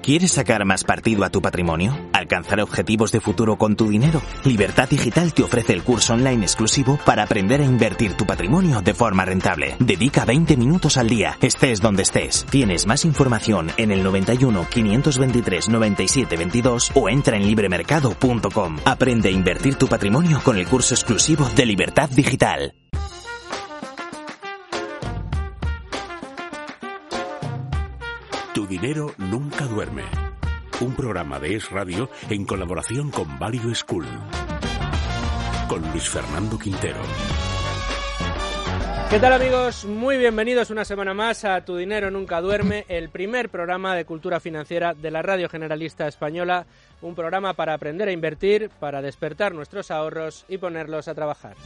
¿Quieres sacar más partido a tu patrimonio? ¿Alcanzar objetivos de futuro con tu dinero? Libertad Digital te ofrece el curso online exclusivo para aprender a invertir tu patrimonio de forma rentable. Dedica 20 minutos al día, estés donde estés. Tienes más información en el 91 523 97 22 o entra en libremercado.com. Aprende a invertir tu patrimonio con el curso exclusivo de Libertad Digital. Tu dinero nunca duerme. Un programa de Es Radio en colaboración con Value School. Con Luis Fernando Quintero. ¿Qué tal, amigos? Muy bienvenidos una semana más a Tu dinero nunca duerme, el primer programa de cultura financiera de la Radio Generalista Española. Un programa para aprender a invertir, para despertar nuestros ahorros y ponerlos a trabajar.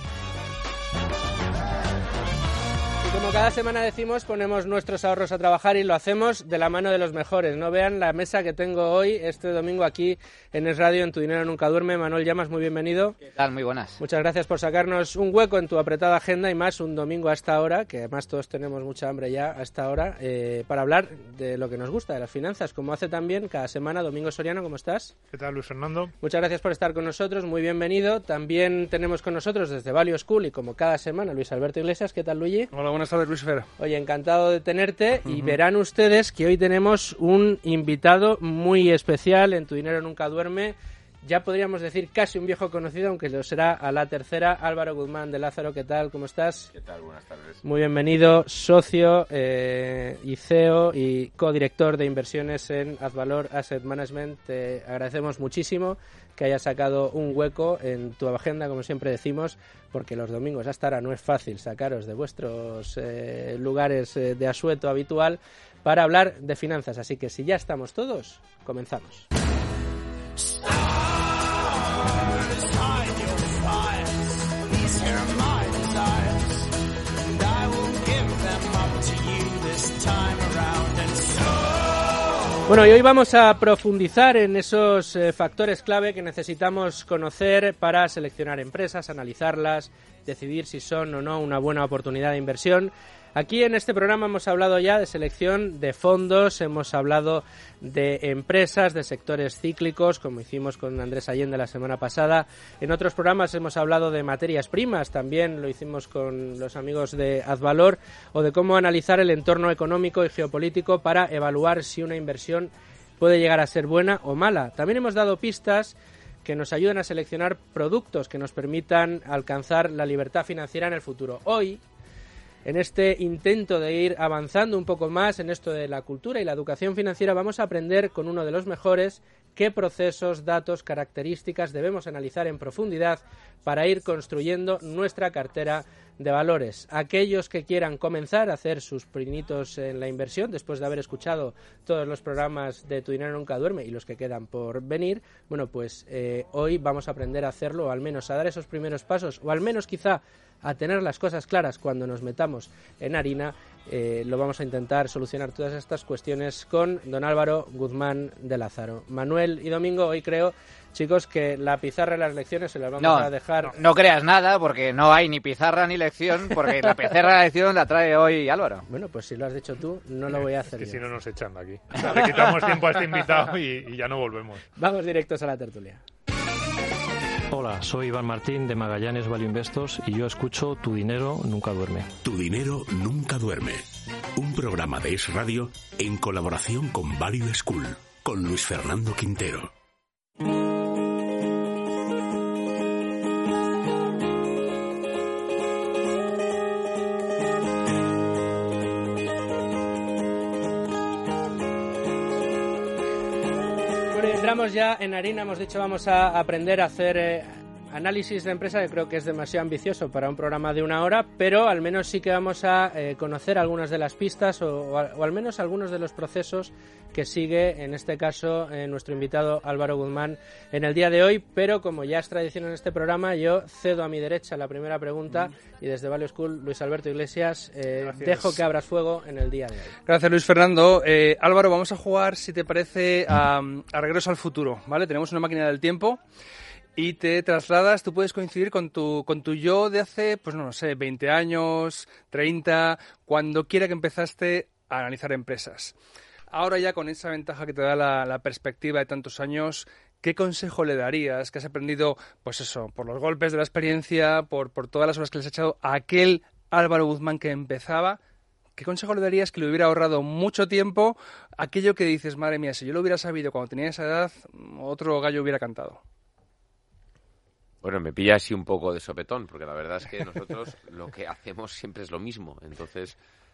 Como cada semana decimos, ponemos nuestros ahorros a trabajar y lo hacemos de la mano de los mejores. No vean la mesa que tengo hoy, este domingo aquí en Es Radio, en Tu dinero nunca duerme. Manuel Llamas, muy bienvenido. ¿Qué tal? Muy buenas. Muchas gracias por sacarnos un hueco en tu apretada agenda y más un domingo a esta hora, que además todos tenemos mucha hambre ya a esta hora, para hablar de lo que nos gusta, de las finanzas, como hace también cada semana Domingo Soriano. ¿Cómo estás? ¿Qué tal, Luis Fernando? Muchas gracias por estar con nosotros, muy bienvenido. También tenemos con nosotros desde Value School y como cada semana Luis Alberto Iglesias. ¿Qué tal, Luigi? Hola, buenas tardes, Luis Fer. Oye, encantado de tenerte y verán ustedes que hoy tenemos un invitado muy especial en Tu dinero nunca duerme. Ya podríamos decir casi un viejo conocido, aunque lo será a la tercera. Álvaro Guzmán de Lázaro, ¿qué tal? ¿Cómo estás? ¿Qué tal? Buenas tardes. Muy bienvenido, socio y CEO y codirector de inversiones en Advalor Asset Management. Te agradecemos muchísimo que hayas sacado un hueco en tu agenda, como siempre decimos, porque los domingos hasta ahora no es fácil sacaros de vuestros lugares de asueto habitual para hablar de finanzas. Así que si ya estamos todos, comenzamos. Bueno, y hoy vamos a profundizar en esos factores clave que necesitamos conocer para seleccionar empresas, analizarlas, decidir si son o no una buena oportunidad de inversión. Aquí en este programa hemos hablado ya de selección de fondos, hemos hablado de empresas, de sectores cíclicos, como hicimos con Andrés Allende la semana pasada. En otros programas hemos hablado de materias primas, también lo hicimos con los amigos de Advalor, o de cómo analizar el entorno económico y geopolítico para evaluar si una inversión puede llegar a ser buena o mala. También hemos dado pistas que nos ayudan a seleccionar productos que nos permitan alcanzar la libertad financiera en el futuro. Hoy, en este intento de ir avanzando un poco más en esto de la cultura y la educación financiera, vamos a aprender con uno de los mejores qué procesos, datos, características debemos analizar en profundidad para ir construyendo nuestra cartera de valores. Aquellos que quieran comenzar a hacer sus pinitos en la inversión, después de haber escuchado todos los programas de Tu dinero nunca duerme y los que quedan por venir, bueno, pues hoy vamos a aprender a hacerlo, o al menos a dar esos primeros pasos, o al menos quizá a tener las cosas claras cuando nos metamos en harina. Lo vamos a intentar solucionar todas estas cuestiones con don Álvaro Guzmán de Lázaro. Manuel y Domingo, hoy creo, chicos, que la pizarra de las lecciones se las vamos a dejar. No creas nada, porque no hay ni pizarra ni lección, porque la pizarra de la lección la trae hoy Álvaro. Bueno, pues si lo has dicho tú, no lo voy a hacer es que yo. si no nos echan de aquí. O sea, le quitamos tiempo a este invitado y ya no volvemos. Vamos directos a la tertulia. Hola, soy Iván Martín de Magallanes Value Investors y yo escucho Tu dinero nunca duerme. Tu dinero nunca duerme. Un programa de Es Radio en colaboración con Value School. Con Luis Fernando Quintero. Entramos ya en harina, hemos dicho vamos a aprender a hacer análisis de empresa, que creo que es demasiado ambicioso para un programa de una hora, pero al menos sí que vamos a conocer algunas de las pistas o al menos algunos de los procesos que sigue, en este caso, nuestro invitado Álvaro Guzmán en el día de hoy. Pero como ya es tradición en este programa, yo cedo a mi derecha la primera pregunta y desde Value School, Luis Alberto Iglesias, dejo que abras fuego en el día de hoy. Gracias, Luis Fernando. Álvaro, vamos a jugar, si te parece, a Regreso al Futuro, ¿vale? Tenemos una máquina del tiempo y te trasladas, tú puedes coincidir con tu yo de hace, pues no lo sé, 20 años, 30, cuando quiera que empezaste a analizar empresas. ahora ya con esa ventaja que te da la perspectiva de tantos años, ¿qué consejo le darías? Que has aprendido, pues eso, por los golpes de la experiencia, por todas las horas que les has echado a aquel Álvaro Guzmán que empezaba. ¿Qué consejo le darías que le hubiera ahorrado mucho tiempo aquello que dices, madre mía, si yo lo hubiera sabido cuando tenía esa edad, otro gallo hubiera cantado? Bueno, me pilla así un poco de sopetón, porque la verdad es que nosotros lo que hacemos siempre es lo mismo. Entonces,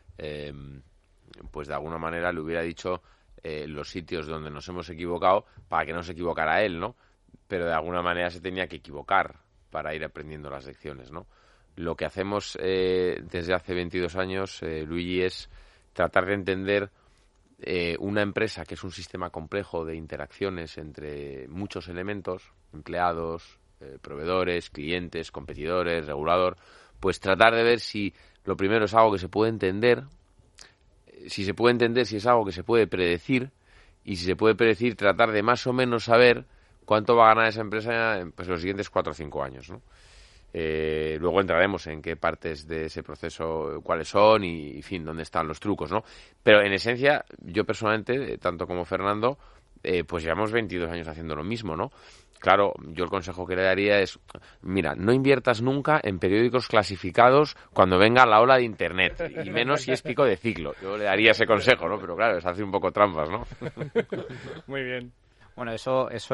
pues de alguna manera le hubiera dicho los sitios donde nos hemos equivocado para que no se equivocara él, ¿no? Pero de alguna manera se tenía que equivocar para ir aprendiendo las lecciones, ¿no? Lo que hacemos desde hace 22 años, Luigi, es tratar de entender una empresa que es un sistema complejo de interacciones entre muchos elementos, empleados, proveedores, clientes, competidores, regulador, pues tratar de ver si lo primero es algo que se puede entender, si se puede entender si es algo que se puede predecir, y si se puede predecir, tratar de más o menos saber cuánto va a ganar esa empresa pues, en los siguientes 4 o 5 años, ¿no? Luego entraremos en qué partes de ese proceso, cuáles son y, en fin, dónde están los trucos, ¿no? Pero en esencia, yo personalmente, tanto como Fernando, pues llevamos 22 años haciendo lo mismo, ¿no? Claro, yo el consejo que le daría es, mira, no inviertas nunca en periódicos clasificados cuando venga la ola de Internet, y menos si es pico de ciclo. Yo le daría ese consejo, ¿no? Pero claro, es hace un poco trampas, ¿no? Muy bien. Bueno, eso es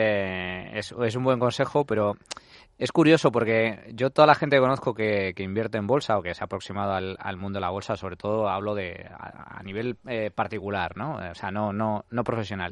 un buen consejo, pero es curioso porque yo toda la gente que conozco que invierte en bolsa o que se ha aproximado al mundo de la bolsa, sobre todo hablo a nivel particular, ¿no? O sea, no profesional.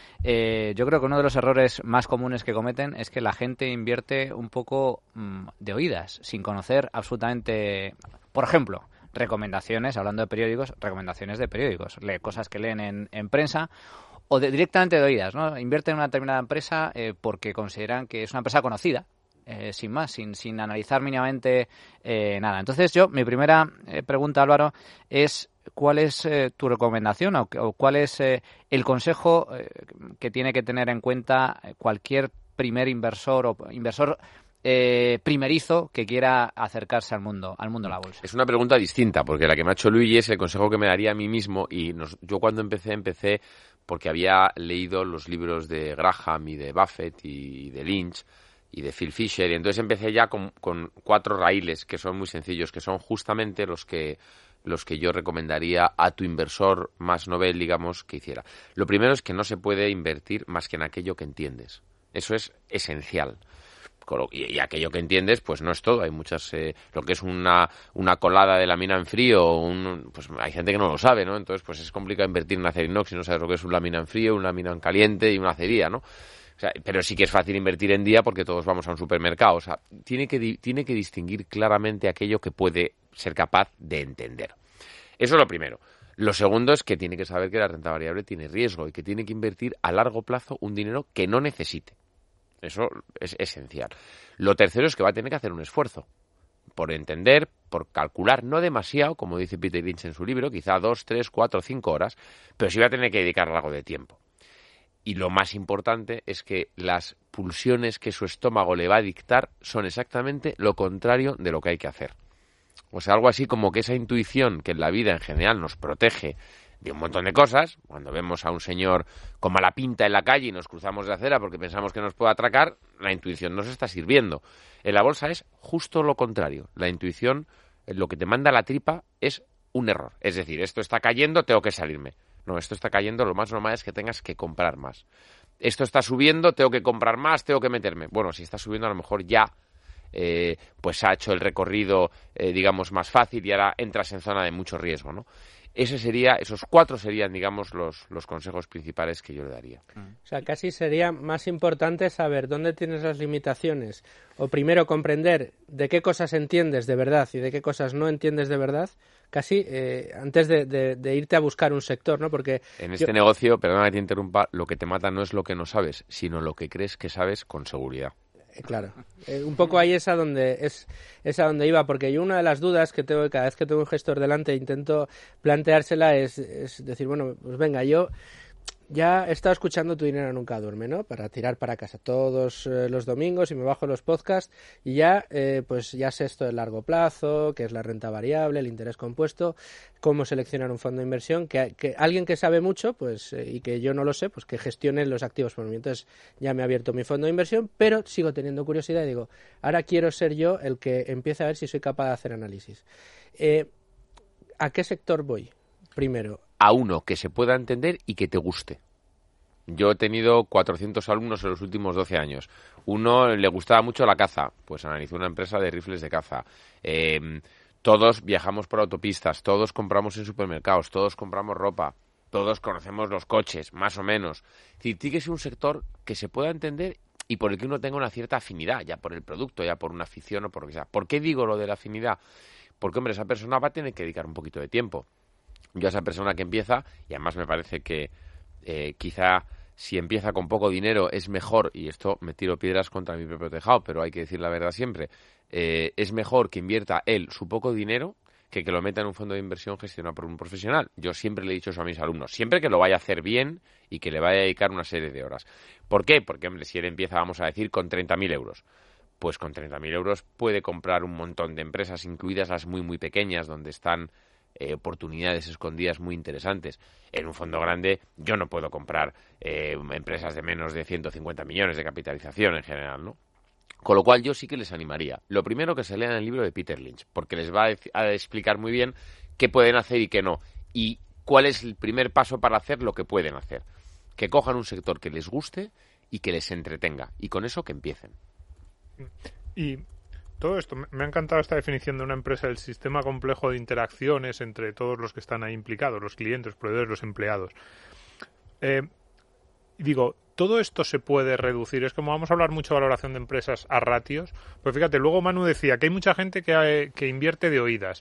Yo creo que uno de los errores más comunes que cometen es que la gente invierte un poco de oídas, sin conocer absolutamente, por ejemplo, recomendaciones, hablando de periódicos, recomendaciones de periódicos, cosas que leen en prensa, o directamente de oídas, ¿no? Invierten en una determinada empresa porque consideran que es una empresa conocida, sin más, sin analizar mínimamente nada. Entonces mi primera pregunta, Álvaro, es ¿cuál es tu recomendación o cuál es el consejo que tiene que tener en cuenta cualquier primer inversor o inversor primerizo que quiera acercarse al mundo de la bolsa? Es una pregunta distinta, porque la que me ha hecho Luigi es el consejo que me daría a mí mismo, y yo cuando empecé porque había leído los libros de Graham y de Buffett y de Lynch y de Phil Fisher, y entonces empecé ya con 4 raíles que son muy sencillos, que son justamente los que yo recomendaría a tu inversor más novel, digamos, que hiciera. Lo primero es que no se puede invertir más que en aquello que entiendes. Eso es esencial. Y aquello que entiendes, pues no es todo. Hay muchas, lo que es una colada de lámina en frío, pues hay gente que no lo sabe, ¿no? Entonces, pues es complicado invertir en acero inox si no sabes lo que es un lámina en frío, un lámina en caliente y una acería, ¿no? O sea, pero sí que es fácil invertir en día porque todos vamos a un supermercado. O sea, tiene que distinguir claramente aquello que puede ser capaz de entender. Eso es lo primero. Lo segundo es que tiene que saber que la renta variable tiene riesgo y que tiene que invertir a largo plazo un dinero que no necesite. Eso es esencial. Lo tercero es que va a tener que hacer un esfuerzo por entender, por calcular, no demasiado, como dice Peter Lynch en su libro, quizá 2, 3, 4, 5 horas, pero sí va a tener que dedicar algo de tiempo. Y lo más importante es que las pulsiones que su estómago le va a dictar son exactamente lo contrario de lo que hay que hacer. O sea, algo así como que esa intuición que en la vida en general nos protege de un montón de cosas, cuando vemos a un señor con mala pinta en la calle y nos cruzamos de acera porque pensamos que nos puede atracar, la intuición nos está sirviendo. En la bolsa es justo lo contrario. La intuición, lo que te manda la tripa, es un error. Es decir, esto está cayendo, tengo que salirme. No, esto está cayendo, lo más normal es que tengas que comprar más. Esto está subiendo, tengo que comprar más, tengo que meterme. Bueno, si está subiendo a lo mejor ya pues ha hecho el recorrido, digamos, más fácil y ahora entras en zona de mucho riesgo, ¿no? Esos 4 serían, digamos, los consejos principales que yo le daría. O sea, casi sería más importante saber dónde tienes las limitaciones, o primero comprender de qué cosas entiendes de verdad y de qué cosas no entiendes de verdad, casi antes de irte a buscar un sector, ¿no? Porque en este negocio, perdona que te interrumpa, lo que te mata no es lo que no sabes, sino lo que crees que sabes con seguridad. Claro, un poco ahí es a donde iba, porque yo una de las dudas que tengo cada vez que tengo un gestor delante intento planteársela es decir, bueno, pues venga, yo Ya he estado escuchando Tu dinero nunca duerme, ¿no? Para tirar para casa todos los domingos y me bajo los podcasts y ya, pues ya sé esto del largo plazo, qué es la renta variable, el interés compuesto, cómo seleccionar un fondo de inversión, que alguien que sabe mucho, pues y que yo no lo sé, pues que gestione los activos por mí. Entonces ya me he abierto mi fondo de inversión, pero sigo teniendo curiosidad y digo, ahora quiero ser yo el que empiece a ver si soy capaz de hacer análisis. ¿A qué sector voy primero? A uno que se pueda entender y que te guste. Yo he tenido 400 alumnos en los últimos 12 años. Uno le gustaba mucho la caza, pues analizó una empresa de rifles de caza. Todos viajamos por autopistas, todos compramos en supermercados, todos compramos ropa, todos conocemos los coches, más o menos. Es decir, tiene que ser un sector que se pueda entender y por el que uno tenga una cierta afinidad, ya por el producto, ya por una afición o por lo que sea. ¿Por qué digo lo de la afinidad? Porque, hombre, esa persona va a tener que dedicar un poquito de tiempo. Yo a esa persona que empieza, y además me parece que quizá si empieza con poco dinero es mejor, y esto me tiro piedras contra mi propio tejado, pero hay que decir la verdad siempre, es mejor que invierta él su poco dinero que lo meta en un fondo de inversión gestionado por un profesional. Yo siempre le he dicho eso a mis alumnos, siempre que lo vaya a hacer bien y que le vaya a dedicar una serie de horas. ¿Por qué? Porque, hombre, si él empieza, vamos a decir, con 30.000 euros, pues con 30.000 euros puede comprar un montón de empresas, incluidas las muy, muy pequeñas, donde están oportunidades escondidas muy interesantes. En un fondo grande yo no puedo comprar empresas de menos de 150 millones de capitalización en general, ¿no? Con lo cual yo sí que les animaría. Lo primero, que se lean el libro de Peter Lynch, porque les va a explicar muy bien qué pueden hacer y qué no. Y cuál es el primer paso para hacer lo que pueden hacer. Que cojan un sector que les guste y que les entretenga. Y con eso que empiecen. Y todo esto, me ha encantado esta definición de una empresa, el sistema complejo de interacciones entre todos los que están ahí implicados, los clientes, los proveedores, los empleados. Digo, todo esto se puede reducir. Es como vamos a hablar mucho de valoración de empresas a ratios, pero fíjate, luego Manu decía que hay mucha gente que invierte de oídas.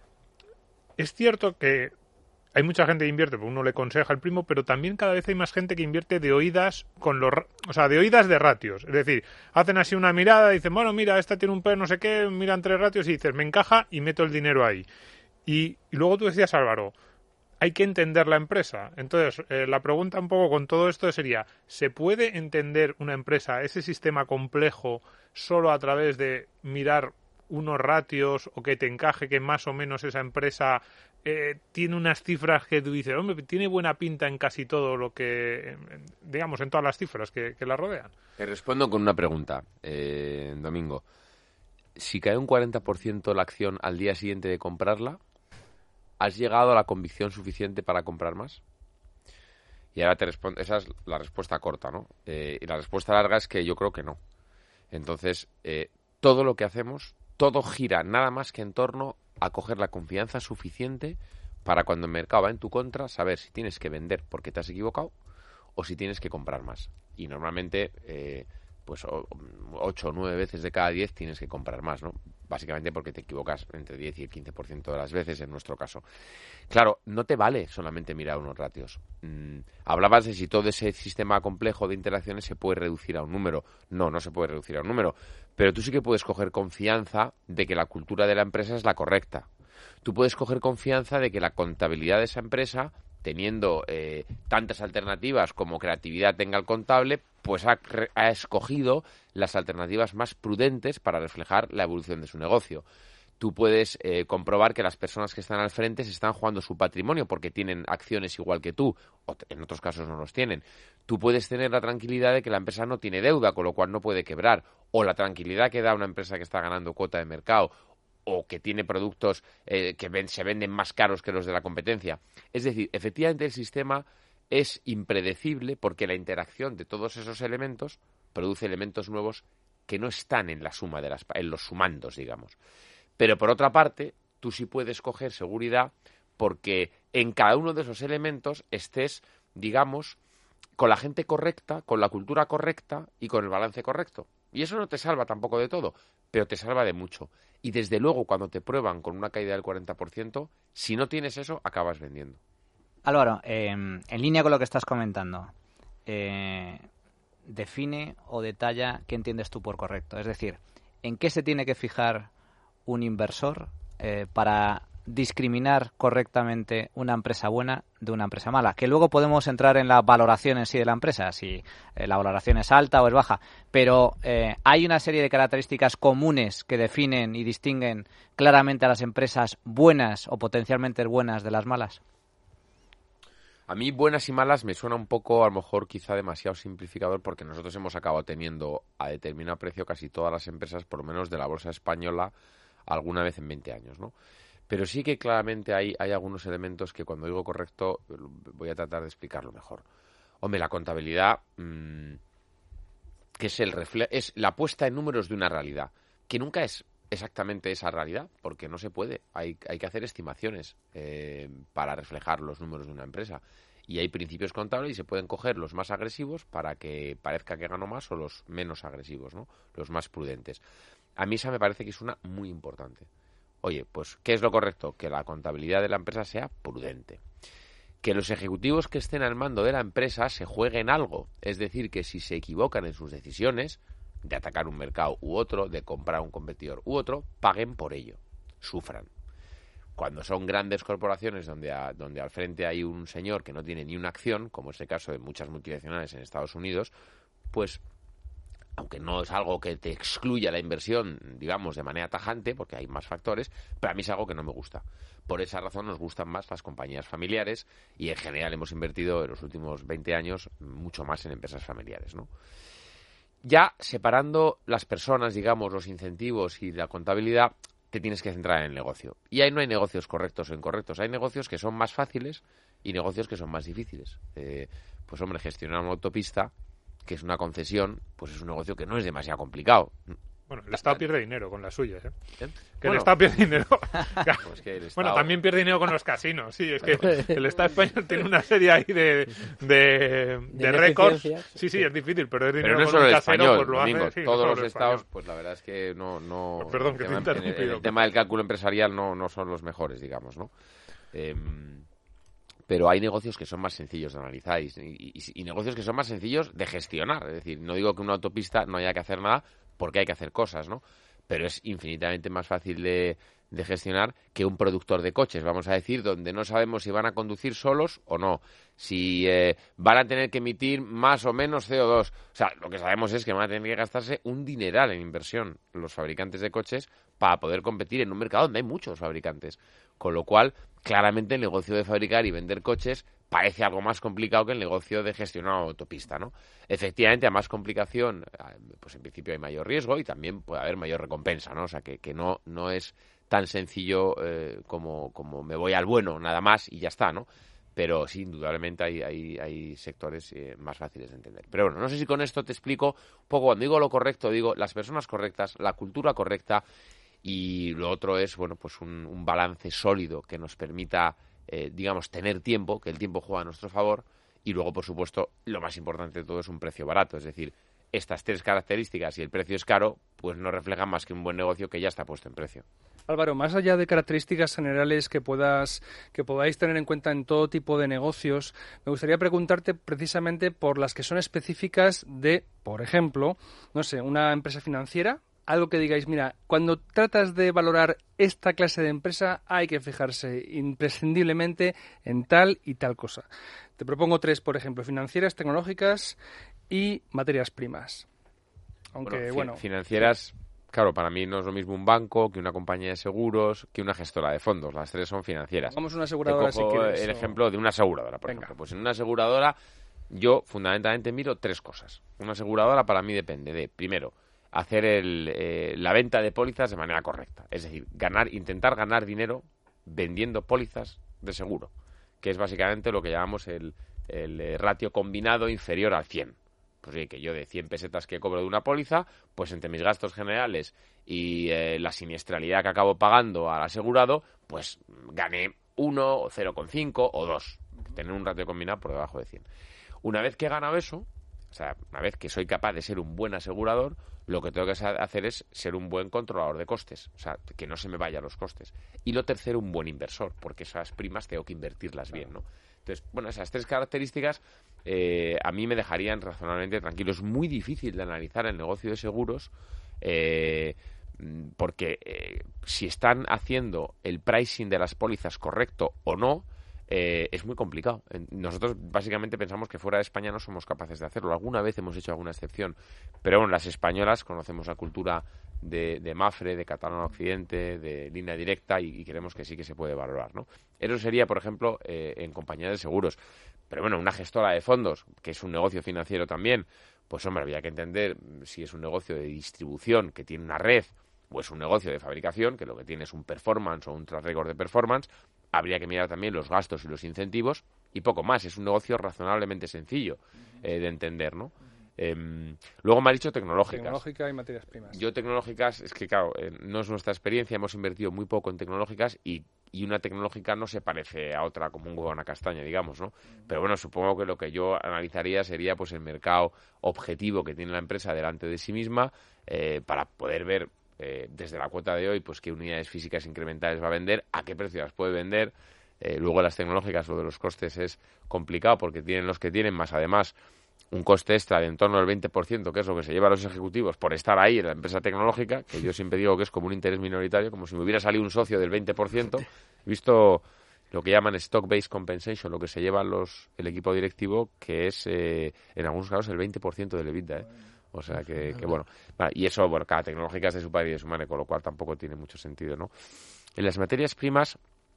Es cierto que hay mucha gente que invierte, porque uno le aconseja al primo, pero también cada vez hay más gente que invierte de oídas de oídas de ratios. Es decir, hacen así una mirada, dicen, bueno, mira, esta tiene un P no sé qué, miran 3 ratios y dices, me encaja y meto el dinero ahí. Y luego tú decías, Álvaro, hay que entender la empresa. Entonces, la pregunta un poco con todo esto sería, ¿se puede entender una empresa, ese sistema complejo, solo a través de mirar unos ratios o que te encaje que más o menos esa empresa tiene unas cifras que tú dices, hombre, tiene buena pinta en casi todo lo que, digamos, en todas las cifras que la rodean? Te respondo con una pregunta, Domingo. Si cae un 40% la acción al día siguiente de comprarla, ¿has llegado a la convicción suficiente para comprar más? Y ahora te respondo, esa es la respuesta corta, ¿no? Y la respuesta larga es que yo creo que no. Entonces, todo lo que hacemos, todo gira nada más que en torno a coger la confianza suficiente para cuando el mercado va en tu contra, saber si tienes que vender porque te has equivocado o si tienes que comprar más. Y normalmente, pues 8 o 9 veces de cada 10 tienes que comprar más, ¿no? Básicamente porque te equivocas entre 10 y el 15% de las veces en nuestro caso. Claro, no te vale solamente mirar unos ratios. Hablabas de si todo ese sistema complejo de interacciones se puede reducir a un número. No, no se puede reducir a un número. Pero tú sí que puedes coger confianza de que la cultura de la empresa es la correcta. Tú puedes coger confianza de que la contabilidad de esa empresa, teniendo tantas alternativas como creatividad tenga el contable, pues ha escogido las alternativas más prudentes para reflejar la evolución de su negocio. Tú puedes comprobar que las personas que están al frente se están jugando su patrimonio porque tienen acciones igual que tú, o en otros casos no los tienen. Tú puedes tener la tranquilidad de que la empresa no tiene deuda, con lo cual no puede quebrar, o la tranquilidad que da una empresa que está ganando cuota de mercado, o que tiene productos que se venden más caros que los de la competencia. Es decir, efectivamente el sistema es impredecible porque la interacción de todos esos elementos produce elementos nuevos que no están en la suma en los sumandos, digamos. Pero por otra parte, tú sí puedes coger seguridad porque en cada uno de esos elementos estés, digamos, con la gente correcta, con la cultura correcta y con el balance correcto. Y eso no te salva tampoco de todo, pero te salva de mucho. Y desde luego, cuando te prueban con una caída del 40%, si no tienes eso, acabas vendiendo. Álvaro, en línea con lo que estás comentando, define o detalla qué entiendes tú por correcto. Es decir, ¿en qué se tiene que fijar un inversor para discriminar correctamente una empresa buena de una empresa mala? Que luego podemos entrar en la valoración en sí de la empresa, si la valoración es alta o es baja, pero hay una serie de características comunes que definen y distinguen claramente a las empresas buenas o potencialmente buenas de las malas. A mí buenas y malas me suena un poco, a lo mejor quizá demasiado simplificador, porque nosotros hemos acabado teniendo a determinado precio casi todas las empresas, por lo menos de la bolsa española, alguna vez en 20 años, ¿no? Pero sí que claramente hay algunos elementos que cuando digo correcto voy a tratar de explicarlo mejor. Hombre, la contabilidad, que es la puesta en números de una realidad, que nunca es exactamente esa realidad, porque no se puede. Hay que hacer estimaciones para reflejar los números de una empresa. Y hay principios contables y se pueden coger los más agresivos para que parezca que gano más o los menos agresivos, ¿no? Los más prudentes. A mí esa me parece que es una muy importante. Oye, pues, ¿qué es lo correcto? Que la contabilidad de la empresa sea prudente. Que los ejecutivos que estén al mando de la empresa se jueguen algo. Es decir, que si se equivocan en sus decisiones de atacar un mercado u otro, de comprar un competidor u otro, paguen por ello, sufran. Cuando son grandes corporaciones donde al frente hay un señor que no tiene ni una acción, como es el caso de muchas multinacionales en Estados Unidos, pues aunque no es algo que te excluya la inversión, digamos, de manera tajante, porque hay más factores, pero a mí es algo que no me gusta. Por esa razón nos gustan más las compañías familiares y en general hemos invertido en los últimos 20 años mucho más en empresas familiares, ¿no? Ya separando las personas, digamos, los incentivos y la contabilidad, te tienes que centrar en el negocio. Y ahí no hay negocios correctos o incorrectos. Hay negocios que son más fáciles y negocios que son más difíciles. Pues hombre, gestionar una autopista, que es una concesión, pues es un negocio que no es demasiado complicado. Bueno, el Estado pierde dinero con las suyas, ¿eh? ¿Eh? Que el Estado pierde dinero. Pues que el Estado... Bueno, también pierde dinero con los casinos, sí. Es que el Estado español tiene una serie ahí de récords. Sí, es difícil, pero es dinero no con un casero, español, pues lo Domingo, hace. Sí, todos no los solo estados, español. pues la verdad es que no Perdón, que te he interrumpido. el tema del cálculo empresarial no son los mejores, digamos, ¿no? Pero hay negocios que son más sencillos de analizar y negocios que son más sencillos de gestionar. Es decir, no digo que una autopista no haya que hacer nada, porque hay que hacer cosas, ¿no? Pero es infinitamente más fácil de gestionar que un productor de coches, vamos a decir, donde no sabemos si van a conducir solos o no, si van a tener que emitir más o menos CO2. O sea, lo que sabemos es que van a tener que gastarse un dineral en inversión los fabricantes de coches para poder competir en un mercado donde hay muchos fabricantes. Con lo cual, claramente el negocio de fabricar y vender coches parece algo más complicado que el negocio de gestionar una autopista, ¿no? Efectivamente, a más complicación, pues en principio hay mayor riesgo y también puede haber mayor recompensa, ¿no? O sea, que no es tan sencillo como me voy al bueno, nada más y ya está, ¿no? Pero sí, indudablemente hay sectores más fáciles de entender. Pero bueno, no sé si con esto te explico un poco, cuando digo lo correcto, digo las personas correctas, la cultura correcta, y lo otro es, bueno, pues un balance sólido que nos permita, digamos, tener tiempo, que el tiempo juega a nuestro favor, y luego, por supuesto, lo más importante de todo es un precio barato. Es decir, estas tres características y el precio es caro, pues no reflejan más que un buen negocio que ya está puesto en precio. Álvaro, más allá de características generales que podáis tener en cuenta en todo tipo de negocios, me gustaría preguntarte precisamente por las que son específicas de, por ejemplo, no sé, una empresa financiera. Algo que digáis, mira, cuando tratas de valorar esta clase de empresa hay que fijarse imprescindiblemente en tal y tal cosa. Te propongo tres, por ejemplo, financieras, tecnológicas y materias primas. Aunque, bueno, financieras, claro, para mí no es lo mismo un banco que una compañía de seguros que una gestora de fondos. Las tres son financieras. Vamos a una aseguradora Te cojo si quieres. el ejemplo de una aseguradora, por ejemplo. Pues en una aseguradora yo fundamentalmente miro tres cosas. Una aseguradora para mí depende de, primero, hacer la venta de pólizas de manera correcta. Es decir, intentar ganar dinero vendiendo pólizas de seguro, que es básicamente lo que llamamos el ratio combinado inferior al 100. Pues sí, que yo de 100 pesetas que cobro de una póliza, pues entre mis gastos generales y la siniestralidad que acabo pagando al asegurado, pues gané 1, o 0,5 o 2. Tener un ratio combinado por debajo de 100. Una vez que he ganado eso, o sea, una vez que soy capaz de ser un buen asegurador, lo que tengo que hacer es ser un buen controlador de costes, o sea, que no se me vayan los costes. Y lo tercero, un buen inversor, porque esas primas tengo que invertirlas bien, ¿no? Entonces, bueno, esas tres características a mí me dejarían razonablemente tranquilo. Es muy difícil de analizar el negocio de seguros porque si están haciendo el pricing de las pólizas correcto o no, es muy complicado. Nosotros básicamente pensamos que fuera de España no somos capaces de hacerlo. Alguna vez hemos hecho alguna excepción, pero bueno, las españolas conocemos la cultura de Mapfre, de Catalana Occidente, de línea directa, y creemos que sí que se puede valorar, ¿no? Eso sería, por ejemplo, en compañías de seguros. Pero bueno, una gestora de fondos, que es un negocio financiero también, pues hombre, habría que entender si es un negocio de distribución que tiene una red o es un negocio de fabricación, que lo que tiene es un performance o un track record de performance. Habría que mirar también los gastos y los incentivos y poco más. Es un negocio razonablemente sencillo de entender, ¿no? Luego me ha dicho tecnológicas. Tecnológica y materias primas. Yo tecnológicas, es que claro, no es nuestra experiencia, hemos invertido muy poco en tecnológicas y una tecnológica no se parece a otra como un huevo a una castaña, digamos, ¿no? Pero bueno, supongo que lo que yo analizaría sería pues el mercado objetivo que tiene la empresa delante de sí misma, para poder ver desde la cuota de hoy pues qué unidades físicas incrementales va a vender, a qué precio las puede vender. Luego las tecnológicas, lo de los costes es complicado porque tienen los que tienen, más además un coste extra de en torno al 20%, que es lo que se lleva a los ejecutivos por estar ahí en la empresa tecnológica, que yo siempre digo que es como un interés minoritario, como si me hubiera salido un socio del 20%. He visto lo que llaman stock-based compensation, lo que se lleva el equipo directivo, que es en algunos casos el 20% del EBITDA, O sea que bueno. Y eso, bueno, cada tecnológica es de su padre y de su madre, con lo cual tampoco tiene mucho sentido, ¿no? En las materias primas,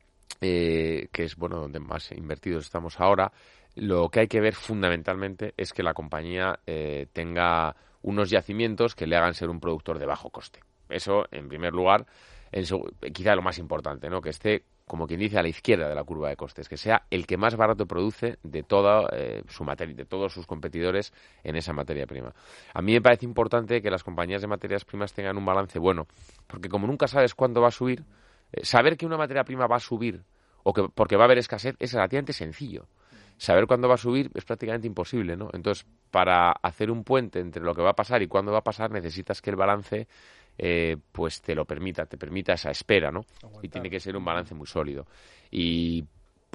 que es, bueno, donde más invertidos estamos ahora, lo que hay que ver fundamentalmente es que la compañía tenga unos yacimientos que le hagan ser un productor de bajo coste. Eso, en primer lugar, quizá lo más importante, ¿no? Que esté, como quien dice, a la izquierda de la curva de costes, que sea el que más barato produce de toda su materia, de todos sus competidores en esa materia prima. A mí me parece importante que las compañías de materias primas tengan un balance bueno, porque como nunca sabes cuándo va a subir, saber que una materia prima va a subir porque va a haber escasez es relativamente sencillo. Saber cuándo va a subir es prácticamente imposible, ¿no? Entonces, para hacer un puente entre lo que va a pasar y cuándo va a pasar, necesitas que el balance pues te permita esa espera, ¿no? Aguantar. Y tiene que ser un balance muy sólido. Y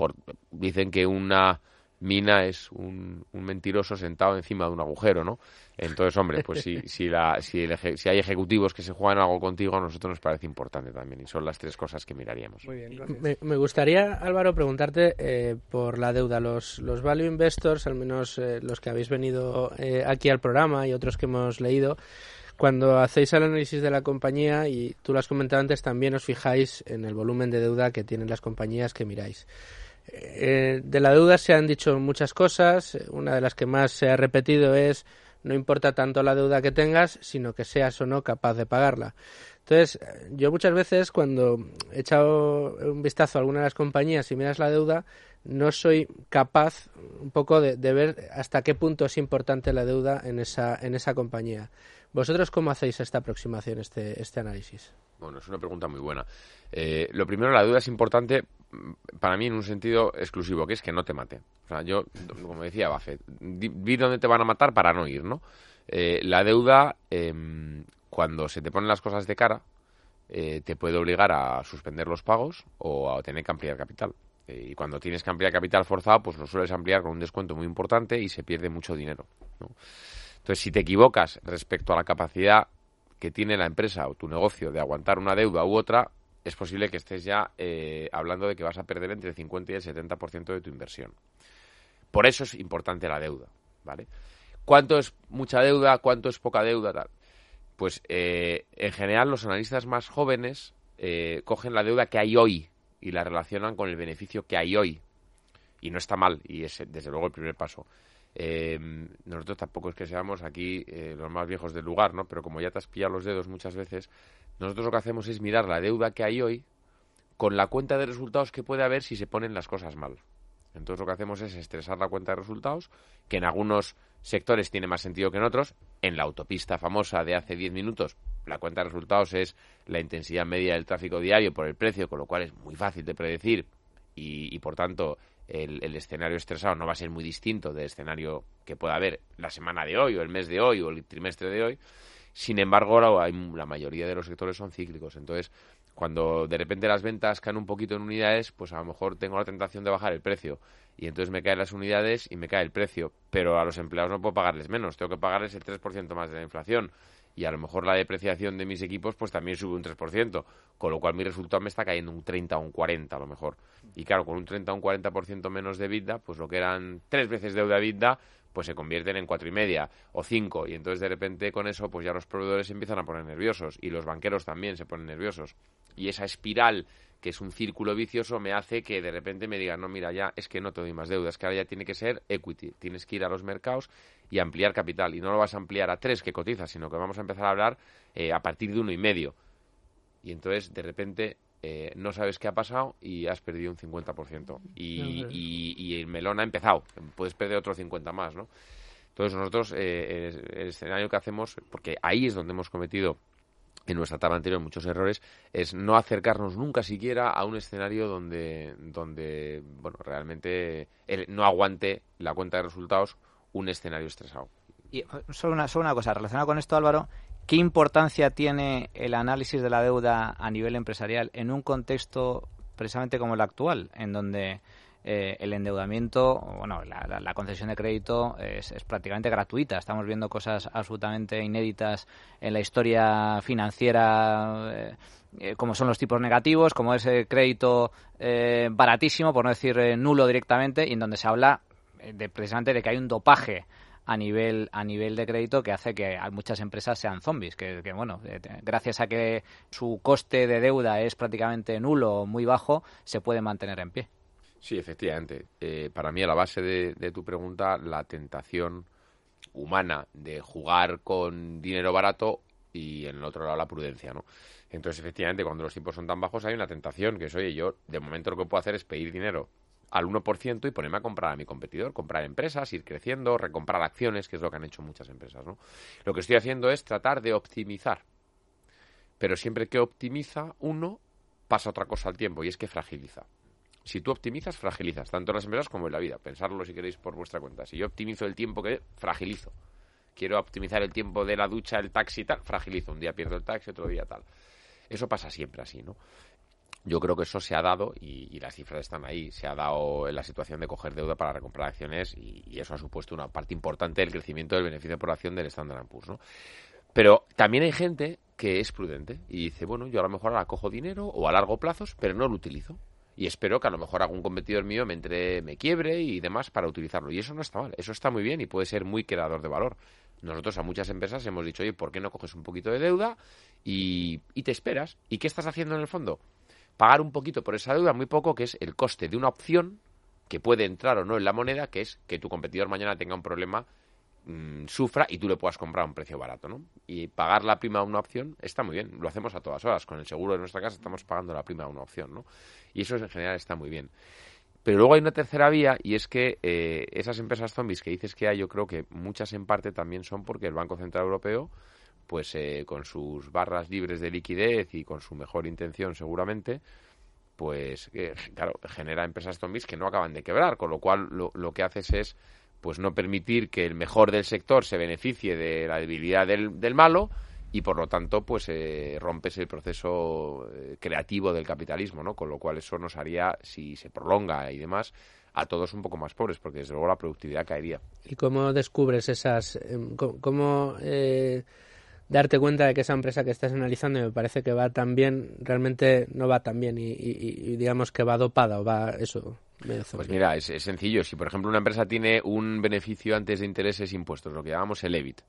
dicen que una mina es un mentiroso sentado encima de un agujero, ¿no? Entonces, hombre, pues si hay ejecutivos que se juegan algo contigo, a nosotros nos parece importante también, y son las tres cosas que miraríamos. Muy bien, gracias. Me gustaría, Álvaro, preguntarte por la deuda. Los value investors, al menos los que habéis venido aquí al programa y otros que hemos leído, cuando hacéis el análisis de la compañía, y tú lo has comentado antes, también os fijáis en el volumen de deuda que tienen las compañías que miráis. De la deuda se han dicho muchas cosas. Una de las que más se ha repetido es: no importa tanto la deuda que tengas, sino que seas o no capaz de pagarla. Entonces, yo muchas veces, cuando he echado un vistazo a alguna de las compañías y miras la deuda, no soy capaz un poco de ver hasta qué punto es importante la deuda en esa compañía. ¿Vosotros cómo hacéis esta aproximación, este análisis? Bueno, es una pregunta muy buena. Lo primero, la deuda es importante para mí en un sentido exclusivo, que es que no te mate. O sea, yo, como decía Buffett, vi dónde te van a matar para no ir, ¿no? La deuda, cuando se te ponen las cosas de cara, te puede obligar a suspender los pagos o a tener que ampliar capital. Y cuando tienes que ampliar capital forzado, pues lo sueles ampliar con un descuento muy importante y se pierde mucho dinero, ¿no? Entonces, si te equivocas respecto a la capacidad que tiene la empresa o tu negocio de aguantar una deuda u otra, es posible que estés ya hablando de que vas a perder entre el 50 y el 70% de tu inversión. Por eso es importante la deuda, ¿vale? ¿Cuánto es mucha deuda? ¿Cuánto es poca deuda? Tal. Pues en general los analistas más jóvenes cogen la deuda que hay hoy y la relacionan con el beneficio que hay hoy. Y no está mal, y es desde luego el primer paso. Nosotros tampoco es que seamos aquí los más viejos del lugar, ¿no? Pero como ya te has pillado los dedos muchas veces, nosotros lo que hacemos es mirar la deuda que hay hoy con la cuenta de resultados que puede haber si se ponen las cosas mal. Entonces lo que hacemos es estresar la cuenta de resultados, que en algunos sectores tiene más sentido que en otros. En la autopista famosa de hace 10 minutos, la cuenta de resultados es la intensidad media del tráfico diario por el precio, con lo cual es muy fácil de predecir y por tanto el escenario estresado no va a ser muy distinto del escenario que pueda haber la semana de hoy o el mes de hoy o el trimestre de hoy. Sin embargo, la mayoría de los sectores son cíclicos. Entonces, Cuando de repente las ventas caen un poquito en unidades, pues a lo mejor tengo la tentación de bajar el precio. Y entonces me caen las unidades y me cae el precio. Pero a los empleados no puedo pagarles menos, tengo que pagarles el 3% más de la inflación. Y a lo mejor la depreciación de mis equipos pues también sube un 3%, con lo cual mi resultado me está cayendo un 30 o un 40 a lo mejor. Y claro, con un 30 o un 40% menos de EBITDA, pues lo que eran 3 veces deuda EBITDA, pues se convierten en 4,5 o 5. Y entonces de repente con eso pues ya los proveedores se empiezan a poner nerviosos y los banqueros también se ponen nerviosos. Y esa espiral, que es un círculo vicioso, me hace que de repente me digan, no, mira, ya es que no te doy más deudas, que ahora ya tiene que ser equity, tienes que ir a los mercados y ampliar capital. Y no lo vas a ampliar a 3 que cotizas, sino que vamos a empezar a hablar a partir de 1,5. Y entonces, de repente, no sabes qué ha pasado y has perdido un 50%. Y el melón ha empezado, puedes perder otro 50 más, ¿no? Entonces nosotros, el escenario que hacemos, porque ahí es donde hemos cometido en nuestra etapa anterior muchos errores, es no acercarnos nunca siquiera a un escenario donde bueno, realmente no aguante la cuenta de resultados un escenario estresado. Y solo una cosa relacionada con esto, Álvaro, ¿qué importancia tiene el análisis de la deuda a nivel empresarial en un contexto precisamente como el actual, en donde el endeudamiento, bueno, la concesión de crédito es prácticamente gratuita? Estamos viendo cosas absolutamente inéditas en la historia financiera, como son los tipos negativos, como es el crédito baratísimo, por no decir nulo directamente, y en donde se habla precisamente de que hay un dopaje a nivel de crédito que hace que muchas empresas sean zombies, que bueno, gracias a que su coste de deuda es prácticamente nulo o muy bajo, se puede mantener en pie. Sí, efectivamente. Para mí, a la base de tu pregunta, la tentación humana de jugar con dinero barato y en el otro lado la prudencia, ¿no? Entonces, efectivamente, cuando los tipos son tan bajos hay una tentación que es, oye, yo de momento lo que puedo hacer es pedir dinero al 1% y ponerme a comprar a mi competidor, comprar empresas, ir creciendo, recomprar acciones, que es lo que han hecho muchas empresas, ¿no? Lo que estoy haciendo es tratar de optimizar. Pero siempre que optimiza uno, pasa otra cosa al tiempo y es que fragiliza. Si tú optimizas, fragilizas, tanto en las empresas como en la vida. Pensadlo si queréis por vuestra cuenta. Si yo optimizo el tiempo, que fragilizo. Quiero optimizar el tiempo de la ducha, el taxi y tal, fragilizo. Un día pierdo el taxi, otro día tal. Eso pasa siempre así, ¿no? Yo creo que eso se ha dado, y las cifras están ahí, se ha dado en la situación de coger deuda para recomprar acciones y eso ha supuesto una parte importante del crecimiento del beneficio por acción del Standard & Poor's, ¿no? Pero también hay gente que es prudente y dice, bueno, yo a lo mejor ahora cojo dinero o a largo plazo, pero no lo utilizo. Y espero que a lo mejor algún competidor mío me quiebre y demás para utilizarlo. Y eso no está mal, eso está muy bien y puede ser muy creador de valor. Nosotros a muchas empresas hemos dicho, oye, ¿por qué no coges un poquito de deuda y te esperas? ¿Y qué estás haciendo en el fondo? Pagar un poquito por esa deuda, muy poco, que es el coste de una opción que puede entrar o no en la moneda, que es que tu competidor mañana tenga un problema, sufra y tú le puedas comprar a un precio barato, ¿no? Y pagar la prima a una opción está muy bien, lo hacemos a todas horas. Con el seguro de nuestra casa estamos pagando la prima a una opción, ¿no? Y eso en general está muy bien. Pero luego hay una tercera vía y es que esas empresas zombies que dices que hay, yo creo que muchas en parte también son porque el Banco Central Europeo, pues con sus barras libres de liquidez y con su mejor intención seguramente, pues claro, genera empresas zombies que no acaban de quebrar, con lo cual lo que haces es pues no permitir que el mejor del sector se beneficie de la debilidad del malo y por lo tanto pues rompes el proceso creativo del capitalismo, ¿no? Con lo cual eso nos haría, si se prolonga y demás, a todos un poco más pobres, porque desde luego la productividad caería. ¿Y cómo descubres cómo darte cuenta de que esa empresa que estás analizando y me parece que va tan bien, realmente no va tan bien y digamos que va dopada o va eso? Pues mira, es sencillo. Si por ejemplo una empresa tiene un beneficio antes de intereses e impuestos, lo que llamamos el EBIT,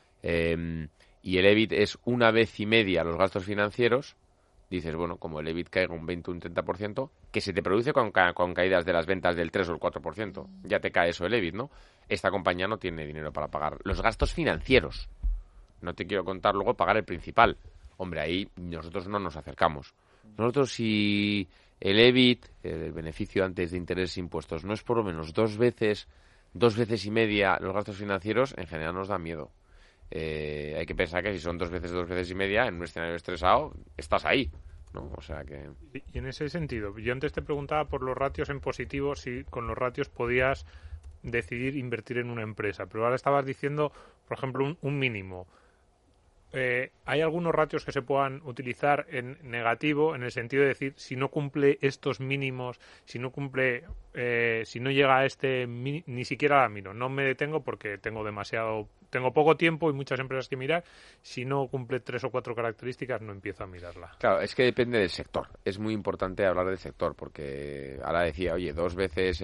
y el EBIT es 1,5 veces los gastos financieros, dices, bueno, como el EBIT caiga un 20 o un 30%, que se te produce con caídas de las ventas del 3 o el 4%, ya te cae eso el EBIT, ¿no? Esta compañía no tiene dinero para pagar los gastos financieros. No te quiero contar luego pagar el principal. Hombre, ahí nosotros no nos acercamos. Nosotros si el EBIT, el beneficio antes de intereses e impuestos, no es por lo menos 2 veces y media los gastos financieros, en general nos da miedo. Hay que pensar que si son 2 veces y media, en un escenario estresado, estás ahí, ¿no? O sea que... Y en ese sentido, yo antes te preguntaba por los ratios en positivo, si con los ratios podías decidir invertir en una empresa, pero ahora estabas diciendo, por ejemplo, un mínimo. hay algunos ratios que se puedan utilizar en negativo, en el sentido de decir, si no cumple estos mínimos, si no cumple, si no llega a ni siquiera la miro, no me detengo porque tengo poco tiempo y muchas empresas que mirar. Si no cumple 3 o 4 características, no empiezo a mirarla. Claro, es que depende del sector. Es muy importante hablar del sector, porque ahora decía, oye, dos veces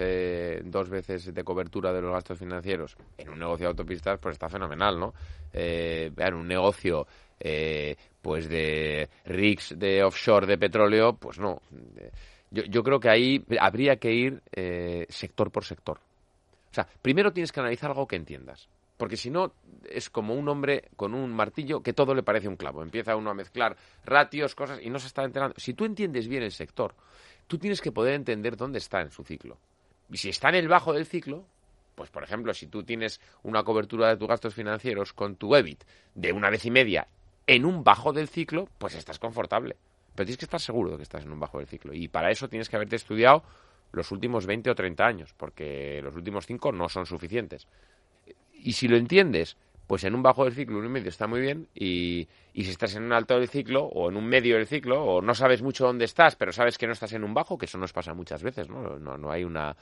de cobertura de los gastos financieros en un negocio de autopistas, pues está fenomenal, ¿no? En un negocio pues de rigs de offshore de petróleo, pues no. Yo creo que ahí habría que ir sector por sector. O sea, primero tienes que analizar algo que entiendas. Porque si no, es como un hombre con un martillo que todo le parece un clavo. Empieza uno a mezclar ratios, cosas, y no se está enterando. Si tú entiendes bien el sector, tú tienes que poder entender dónde está en su ciclo. Y si está en el bajo del ciclo, pues por ejemplo, si tú tienes una cobertura de tus gastos financieros con tu EBIT de 1,5 veces en un bajo del ciclo, pues estás confortable. Pero tienes que estar seguro de que estás en un bajo del ciclo. Y para eso tienes que haberte estudiado los últimos 20 o 30 años, porque los últimos 5 no son suficientes. Y si lo entiendes, pues en un bajo del ciclo, 1,5 está muy bien, y si estás en un alto del ciclo, o en un medio del ciclo, o no sabes mucho dónde estás, pero sabes que no estás en un bajo, que eso nos pasa muchas veces, ¿no? No hay una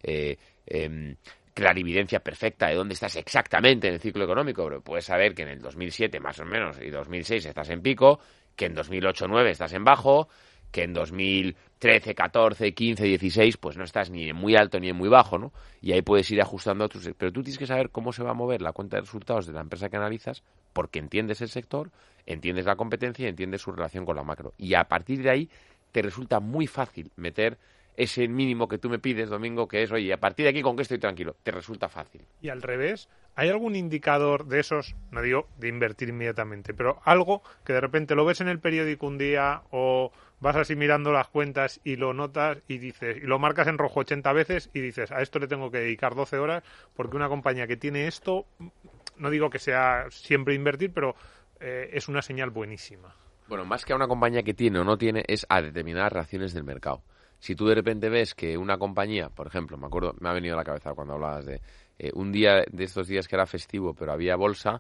clarividencia perfecta de dónde estás exactamente en el ciclo económico, pero puedes saber que en el 2007 más o menos, y 2006 estás en pico, que en 2008-2009 estás en bajo, que en 2013, 14, 15, 16, pues no estás ni en muy alto ni en muy bajo, ¿no? Y ahí puedes ir ajustando pero tú tienes que saber cómo se va a mover la cuenta de resultados de la empresa que analizas, porque entiendes el sector, entiendes la competencia y entiendes su relación con la macro. Y a partir de ahí te resulta muy fácil meter ese mínimo que tú me pides, Domingo, que es, oye, a partir de aquí, ¿con qué estoy tranquilo? Te resulta fácil. Y al revés, ¿hay algún indicador de esos, no digo de invertir inmediatamente, pero algo que de repente lo ves en el periódico un día o vas así mirando las cuentas y lo notas y dices, y lo marcas en rojo 80 veces y dices, a esto le tengo que dedicar 12 horas porque una compañía que tiene esto, no digo que sea siempre invertir, pero es una señal buenísima? Bueno, más que a una compañía que tiene o no tiene, es a determinadas reacciones del mercado. Si tú de repente ves que una compañía, por ejemplo, me ha venido a la cabeza cuando hablabas de un día de estos días que era festivo, pero había bolsa,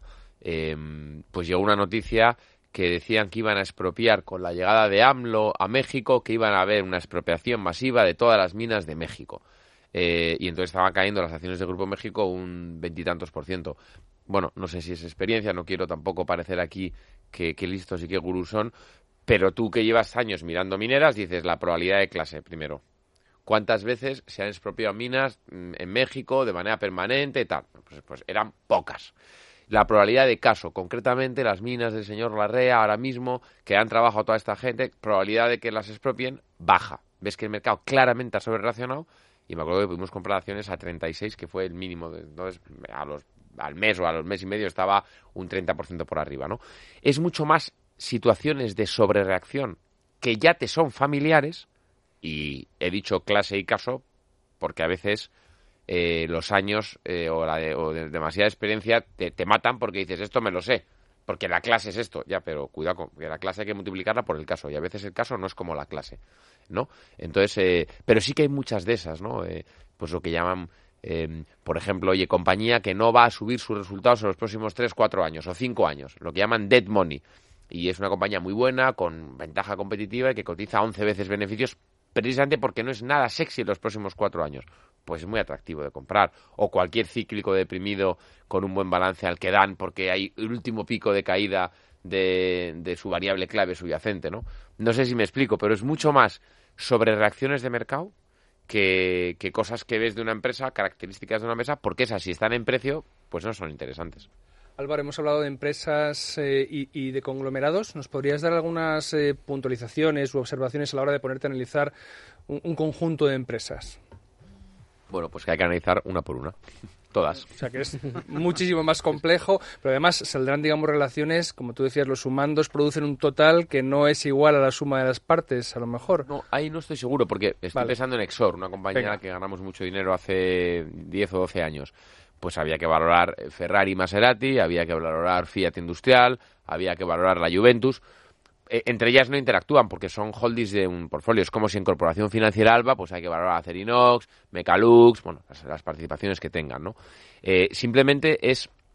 pues llegó una noticia que decían que iban a expropiar con la llegada de AMLO a México, que iban a haber una expropiación masiva de todas las minas de México. Y entonces estaban cayendo las acciones de Grupo México un 20 y tantos %. Bueno, no sé si es experiencia, no quiero tampoco parecer aquí que listos y que gurús son, pero tú que llevas años mirando mineras, dices la probabilidad de clase, primero. ¿Cuántas veces se han expropiado minas en México de manera permanente y tal? Pues eran pocas. La probabilidad de caso, concretamente las minas del señor Larrea, ahora mismo, que han trabajado a toda esta gente, probabilidad de que las expropien, baja. Ves que el mercado claramente ha sobrereaccionado, y me acuerdo que pudimos comprar acciones a 36, que fue el mínimo. Entonces, al mes o a los mes y medio estaba un 30% por arriba, ¿no? Es mucho más situaciones de sobrereacción que ya te son familiares, y he dicho clase y caso porque a veces los años o demasiada experiencia te matan, porque dices, esto me lo sé, porque la clase es esto, ya, pero cuidado, que la clase hay que multiplicarla por el caso, y a veces el caso no es como la clase, ¿no? Entonces, pero sí que hay muchas de esas, ¿no? Pues lo que llaman, por ejemplo, oye, compañía que no va a subir sus resultados en los próximos 3, 4 años o 5 años, lo que llaman dead money. Y es una compañía muy buena, con ventaja competitiva y que cotiza 11 veces beneficios, precisamente porque no es nada sexy en los próximos 4 años. Pues es muy atractivo de comprar. O cualquier cíclico deprimido con un buen balance al que dan, porque hay el último pico de caída de su variable clave subyacente, ¿no? No sé si me explico, pero es mucho más sobre reacciones de mercado que cosas que ves de una empresa, características de una empresa, porque esas, si están en precio, pues no son interesantes. Álvaro, hemos hablado de empresas y de conglomerados. ¿Nos podrías dar algunas puntualizaciones u observaciones a la hora de ponerte a analizar un conjunto de empresas? Bueno, pues que hay que analizar una por una. Todas. O sea, que es muchísimo más complejo, pero además saldrán, digamos, relaciones, como tú decías, los sumandos producen un total que no es igual a la suma de las partes, a lo mejor. No, ahí no estoy seguro, porque estoy pensando en Exor, una compañía que ganamos mucho dinero hace 10 o 12 años. Pues había que valorar Ferrari y Maserati, había que valorar Fiat Industrial, había que valorar la Juventus. Entre ellas no interactúan porque son holdings de un portfolio. Es como si en Corporación Financiera Alba pues hay que valorar Acerinox, Mecalux, bueno, las participaciones que tengan, ¿no? Simplemente es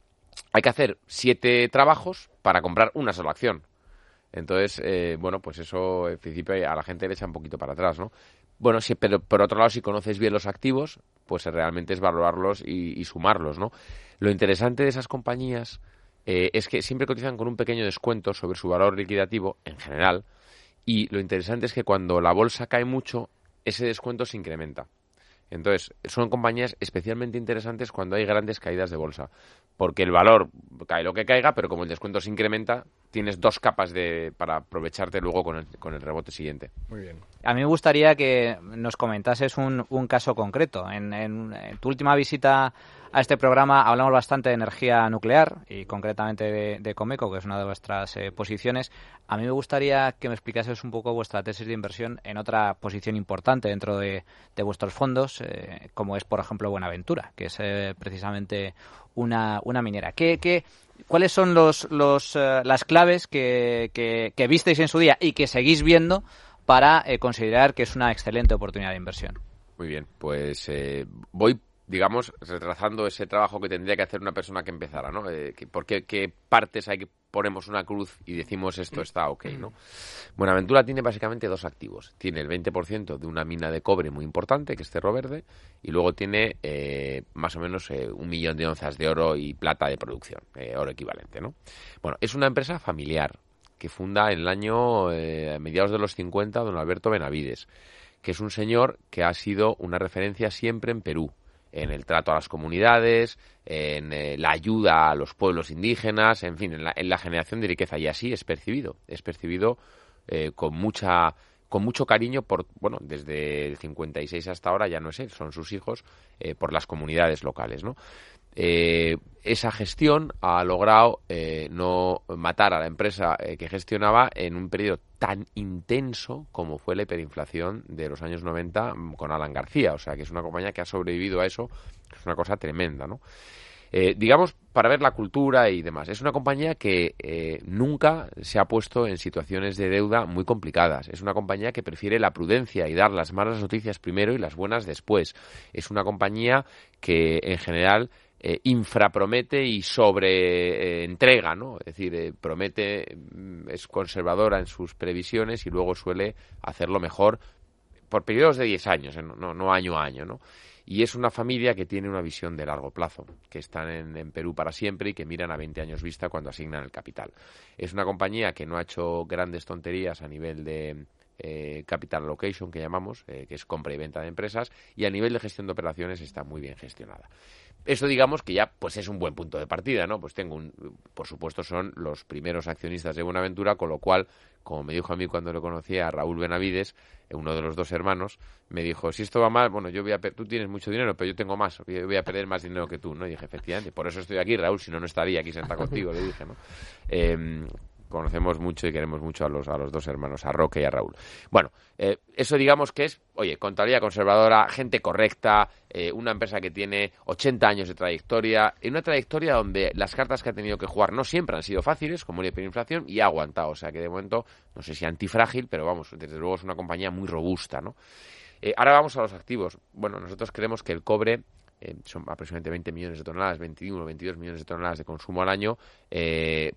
hay que hacer 7 trabajos para comprar una sola acción. Entonces, bueno, pues eso en principio a la gente le echa un poquito para atrás, ¿no? Bueno, sí, pero por otro lado, si conoces bien los activos, pues realmente es valorarlos y sumarlos, ¿no? Lo interesante de esas compañías es que siempre cotizan con un pequeño descuento sobre su valor liquidativo en general, y lo interesante es que cuando la bolsa cae mucho, ese descuento se incrementa. Entonces, son compañías especialmente interesantes cuando hay grandes caídas de bolsa, porque el valor cae lo que caiga, pero como el descuento se incrementa, tienes 2 capas para aprovecharte luego con el rebote siguiente. Muy bien. A mí me gustaría que nos comentases un caso concreto. En tu última visita a este programa hablamos bastante de energía nuclear y concretamente de Comeco, que es una de vuestras posiciones. A mí me gustaría que me explicases un poco vuestra tesis de inversión en otra posición importante dentro de vuestros fondos, como es, por ejemplo, Buenaventura, que es precisamente una minera. ¿Cuáles son las claves que visteis en su día y que seguís viendo para considerar que es una excelente oportunidad de inversión? Muy bien, pues voy, digamos, retrasando ese trabajo que tendría que hacer una persona que empezara, ¿no? ¿Por qué partes hay que ponemos una cruz y decimos esto está ok, ¿no? Buenaventura tiene básicamente 2 activos. Tiene el 20% de una mina de cobre muy importante, que es Cerro Verde, y luego tiene más o menos 1 millón de onzas de oro y plata de producción, oro equivalente, ¿no? Bueno, es una empresa familiar que funda en el año a mediados de los 50 don Alberto Benavides, que es un señor que ha sido una referencia siempre en Perú, en el trato a las comunidades, en la ayuda a los pueblos indígenas, en fin, en la generación de riqueza. Y así es percibido con mucho cariño desde el 56 hasta ahora, ya no es él, son sus hijos, por las comunidades locales, ¿no? Esa gestión ha logrado no matar a la empresa que gestionaba en un periodo tan intenso como fue la hiperinflación de los años 90 con Alan García. O sea, que es una compañía que ha sobrevivido a eso, que es una cosa tremenda, ¿no? Digamos, para ver la cultura y demás. Es una compañía que nunca se ha puesto en situaciones de deuda muy complicadas. Es una compañía que prefiere la prudencia y dar las malas noticias primero y las buenas después. Es una compañía que, en general, infrapromete y entrega, ¿no? Es decir, promete, es conservadora en sus previsiones y luego suele hacerlo mejor por periodos de 10 años, no año a año, ¿no? Y es una familia que tiene una visión de largo plazo, que están en Perú para siempre y que miran a 20 años vista cuando asignan el capital. Es una compañía que no ha hecho grandes tonterías a nivel de capital allocation, que llamamos, que es compra y venta de empresas, y a nivel de gestión de operaciones está muy bien gestionada. Eso, digamos, que ya pues es un buen punto de partida, ¿no? Pues por supuesto, son los primeros accionistas de Buenaventura, con lo cual, como me dijo a mí cuando lo conocía a Raúl Benavides, uno de los 2 hermanos, me dijo, si esto va mal, bueno, tú tienes mucho dinero, pero yo tengo más, yo voy a perder más dinero que tú, ¿no? Y dije, efectivamente, por eso estoy aquí, Raúl, si no estaría aquí sentado contigo, le dije, ¿no? Conocemos mucho y queremos mucho a los 2 hermanos, a Roque y a Raúl. Bueno, eso digamos que es, contabilidad conservadora, gente correcta, una empresa que tiene 80 años de trayectoria, en una trayectoria donde las cartas que ha tenido que jugar no siempre han sido fáciles, como la hiperinflación, y ha aguantado. O sea que de momento, no sé si antifrágil, pero vamos, desde luego es una compañía muy robusta, ¿no? Ahora vamos a los activos. Bueno, nosotros creemos que el cobre, son aproximadamente 20 millones de toneladas, 21 o 22 millones de toneladas de consumo al año, el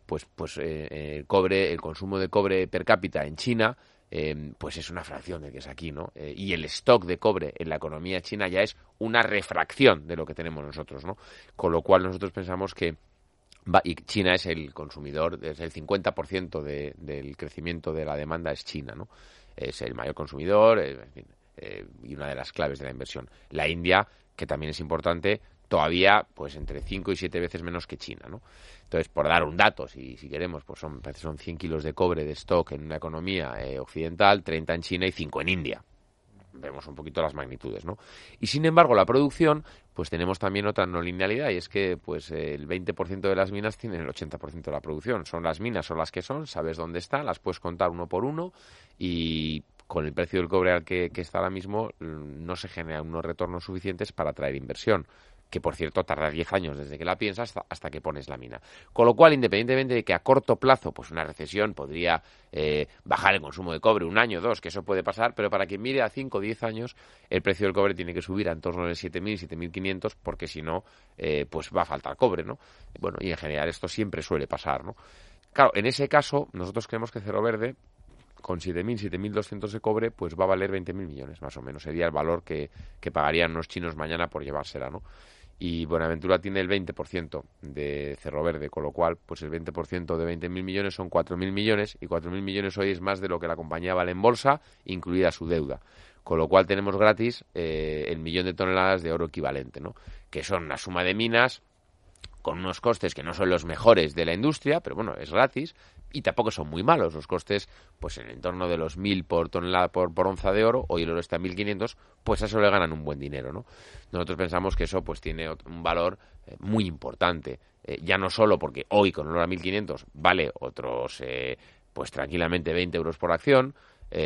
consumo de cobre per cápita en China, pues es una fracción del que es aquí, ¿no? Y el stock de cobre en la economía china ya es una refracción de lo que tenemos nosotros, ¿no? Con lo cual nosotros pensamos que y China es el consumidor, es el 50% del crecimiento de la demanda es China, ¿no? Es el mayor consumidor, en fin, y una de las claves de la inversión. La India, que también es importante, todavía pues entre 5 y 7 veces menos que China, ¿no? Entonces, por dar un dato, si queremos, pues son 100 kilos de cobre de stock en una economía occidental, 30 en China y 5 en India. Vemos un poquito las magnitudes, ¿no? Y sin embargo, la producción, pues tenemos también otra no linealidad, y es que pues el 20% de las minas tienen el 80% de la producción. Son las minas, son las que son, sabes dónde están, las puedes contar uno por uno, y con el precio del cobre al que está ahora mismo no se generan unos retornos suficientes para atraer inversión. que por cierto tarda 10 años desde que la piensas hasta que pones la mina. Con lo cual, independientemente de que a corto plazo pues una recesión podría bajar el consumo de cobre 1 año, 2, que eso puede pasar, pero para quien mire a 5 o 10 años, el precio del cobre tiene que subir a en torno de 7.000, 7.500, porque si no, pues va a faltar cobre, ¿no? Bueno, y en general esto siempre suele pasar, ¿no? Claro, en ese caso, nosotros creemos que Cerro Verde, con 7.000, 7.200 de cobre, pues va a valer 20.000 millones, más o menos. Sería el valor que pagarían unos chinos mañana por llevársela, ¿no? Y Buenaventura tiene el 20% de Cerro Verde, con lo cual, pues el 20% de 20.000 millones son 4.000 millones, y 4.000 millones hoy es más de lo que la compañía vale en bolsa, incluida su deuda. Con lo cual tenemos gratis el 1.000.000 de toneladas de oro equivalente, ¿no? Que son una suma de minas con unos costes que no son los mejores de la industria, pero bueno, es gratis, y tampoco son muy malos. Los costes, pues en el entorno de los 1.000 por tonelada por onza de oro, hoy el oro está en 1.500, pues a eso le ganan un buen dinero, ¿no? Nosotros pensamos que eso pues tiene un valor muy importante, ya no solo porque hoy con el oro a 1.500 vale otros, pues tranquilamente 20 euros por acción,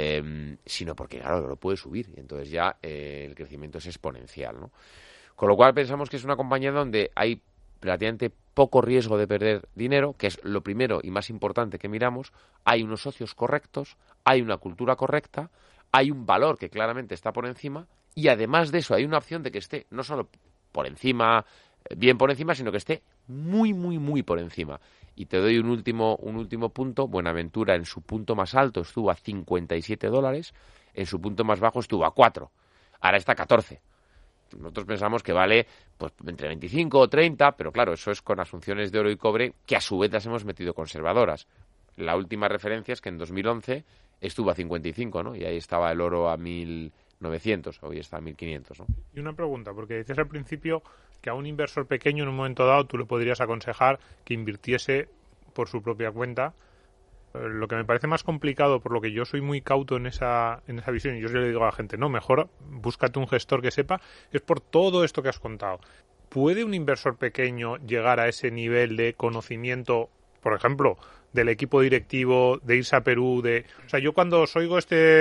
sino porque, claro, lo puede subir, y entonces ya el crecimiento es exponencial, ¿no? Con lo cual pensamos que es una compañía donde hay relativamente poco riesgo de perder dinero, que es lo primero y más importante que miramos. Hay unos socios correctos, hay una cultura correcta, hay un valor que claramente está por encima, y además de eso hay una opción de que esté no solo por encima, bien por encima, sino que esté muy, muy, muy por encima. Y te doy un último punto. Buenaventura en su punto más alto estuvo a $57, en su punto más bajo estuvo a 4, ahora está a 14. Nosotros pensamos que vale pues entre 25 o 30, pero claro, eso es con asunciones de oro y cobre que a su vez las hemos metido conservadoras. La última referencia es que en 2011 estuvo a 55, ¿no? Y ahí estaba el oro a 1.900, hoy está a 1.500, ¿no? Y una pregunta, porque dices al principio que a un inversor pequeño en un momento dado tú le podrías aconsejar que invirtiese por su propia cuenta. Lo que me parece más complicado, por lo que yo soy muy cauto en esa visión, y yo le digo a la gente, no, mejor búscate un gestor que sepa, es por todo esto que has contado. ¿Puede un inversor pequeño llegar a ese nivel de conocimiento, por ejemplo, del equipo directivo, de irse a Perú? O sea, yo cuando os oigo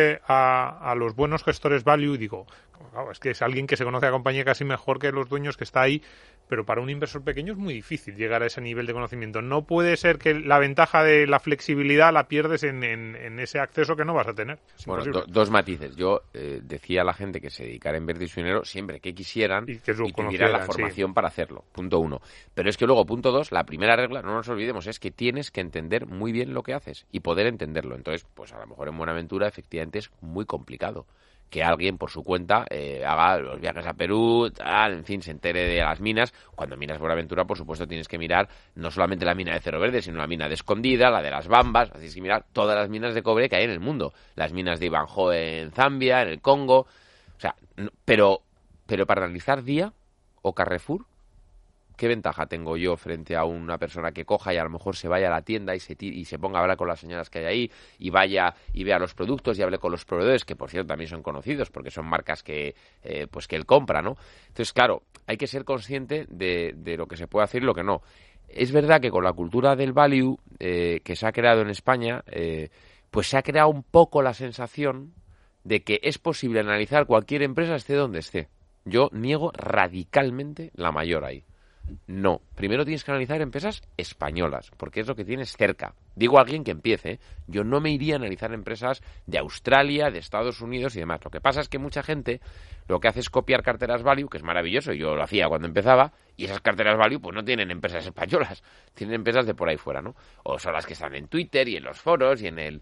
a los buenos gestores value, digo, claro, es que es alguien que se conoce a la compañía casi mejor que los dueños, que está ahí, pero para un inversor pequeño es muy difícil llegar a ese nivel de conocimiento. No puede ser que la ventaja de la flexibilidad la pierdes en ese acceso que no vas a tener. Bueno, dos matices. Yo decía a la gente que se dedicara a invertir su dinero siempre que quisieran y tuvieran la formación para hacerlo. Punto 1. Pero es que luego, punto 2, la primera regla, no nos olvidemos, es que tienes que entender muy bien lo que haces y poder entenderlo. Entonces, pues a lo mejor en Buenaventura efectivamente es muy complicado que alguien por su cuenta haga los viajes a Perú, tal, en fin, se entere de las minas. Cuando miras Buenaventura, por supuesto, tienes que mirar no solamente la mina de Cerro Verde, sino la mina de Escondida, la de las Bambas. Tienes que mirar todas las minas de cobre que hay en el mundo. Las minas de Ivanhoe en Zambia, en el Congo. O sea, pero para analizar Día o Carrefour, ¿qué ventaja tengo yo frente a una persona que coja y a lo mejor se vaya a la tienda y se ponga a hablar con las señoras que hay ahí y vaya y vea los productos y hable con los proveedores, que por cierto también son conocidos porque son marcas que él compra, ¿no? Entonces, claro, hay que ser consciente de lo que se puede hacer y lo que no. Es verdad que con la cultura del value que se ha creado en España, pues se ha creado un poco la sensación de que es posible analizar cualquier empresa esté donde esté. Yo niego radicalmente la mayor ahí. No, primero tienes que analizar empresas españolas, porque es lo que tienes cerca. Digo a alguien que empiece, ¿eh? Yo no me iría a analizar empresas de Australia, de Estados Unidos y demás. Lo que pasa es que mucha gente lo que hace es copiar carteras value, que es maravilloso, yo lo hacía cuando empezaba, y esas carteras value pues no tienen empresas españolas, tienen empresas de por ahí fuera, ¿no? O son las que están en Twitter y en los foros y en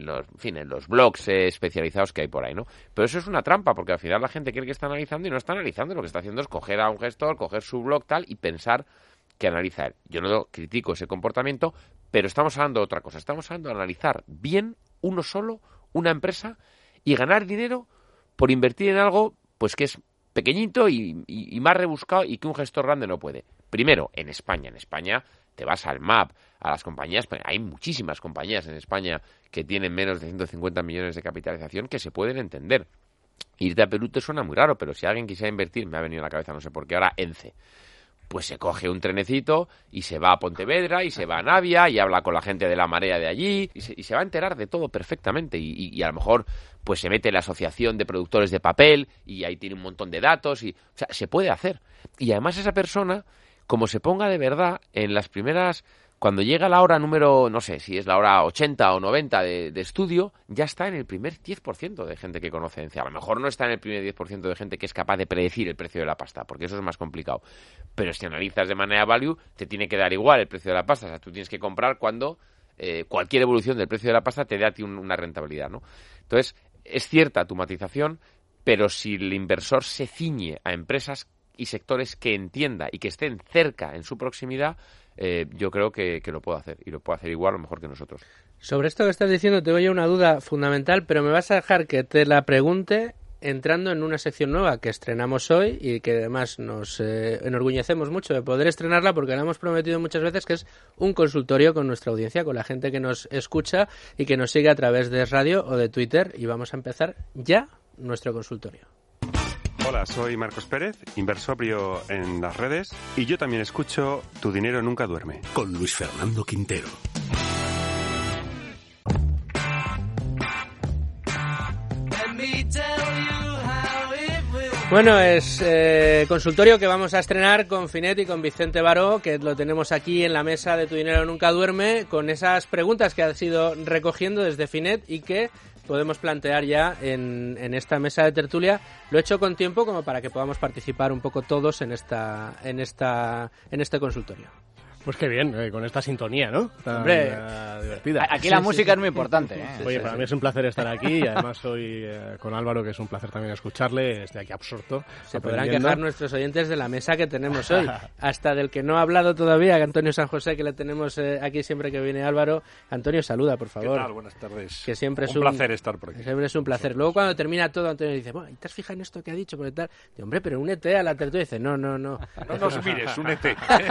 los blogs especializados que hay por ahí, ¿no? Pero eso es una trampa, porque al final la gente cree que está analizando y no está analizando. Lo que está haciendo es coger a un gestor, coger su blog tal y pensar que analiza él. Yo no critico ese comportamiento, pero estamos hablando de otra cosa. Estamos hablando de analizar bien uno solo, una empresa, y ganar dinero por invertir en algo pues que es pequeñito y más rebuscado y que un gestor grande no puede. Primero, en España. En España te vas al MAP, a las compañías. Hay muchísimas compañías en España que tienen menos de 150 millones de capitalización que se pueden entender. Irte a Perú te suena muy raro, pero si alguien quisiera invertir, me ha venido a la cabeza, no sé por qué ahora, ENCE. pues se coge un trenecito y se va a Pontevedra y se va a Navia y habla con la gente de la marea de allí y se va a enterar de todo perfectamente y a lo mejor pues se mete en la asociación de productores de papel y ahí tiene un montón de datos o sea, se puede hacer. Y además esa persona, como se ponga de verdad en las primeras... Cuando llega la hora número, no sé, si es la hora 80 o 90 de estudio, ya está en el primer 10% de gente que conoce. A lo mejor no está en el primer 10% de gente que es capaz de predecir el precio de la pasta, porque eso es más complicado. Pero si analizas de manera value, te tiene que dar igual el precio de la pasta. O sea, tú tienes que comprar cuando cualquier evolución del precio de la pasta te dé a ti una rentabilidad, ¿no? Entonces, es cierta tu matización, pero si el inversor se ciñe a empresas y sectores que entienda y que estén cerca en su proximidad, yo creo que lo puedo hacer, y lo puedo hacer igual o mejor que nosotros. Sobre esto que estás diciendo te doy una duda fundamental, pero me vas a dejar que te la pregunte entrando en una sección nueva que estrenamos hoy y que además nos enorgullecemos mucho de poder estrenarla porque la hemos prometido muchas veces, que es un consultorio con nuestra audiencia, con la gente que nos escucha y que nos sigue a través de radio o de Twitter, y vamos a empezar ya nuestro consultorio. Hola, soy Marcos Pérez, inversor en las redes, y yo también escucho Tu dinero nunca duerme. Con Luis Fernando Quintero. Bueno, es consultorio que vamos a estrenar con Finet y con Vicente Baró, que lo tenemos aquí en la mesa de Tu dinero nunca duerme, con esas preguntas que has ido recogiendo desde Finet y que podemos plantear ya en esta mesa de tertulia. Lo he hecho con tiempo como para que podamos participar un poco todos en este consultorio. Pues qué bien, con esta sintonía, ¿no? Tan, hombre, divertida. Aquí la música es muy importante. Oye, para mí es un placer estar aquí y además hoy con Álvaro, que es un placer también escucharle. Estoy aquí absorto. Se podrán quejar nuestros oyentes de la mesa que tenemos hoy. Hasta del que no ha hablado todavía, Antonio San José, que le tenemos aquí siempre que viene Álvaro. Antonio, saluda, por favor. ¿Qué tal? Buenas tardes. Que siempre es un placer estar por aquí. Siempre es un placer. Luego cuando termina todo, Antonio dice, bueno, ¿y te has fijado en esto que ha dicho? Porque tal? Dice, hombre, pero únete a la tertulia. Dice, no. No nos mires, únete.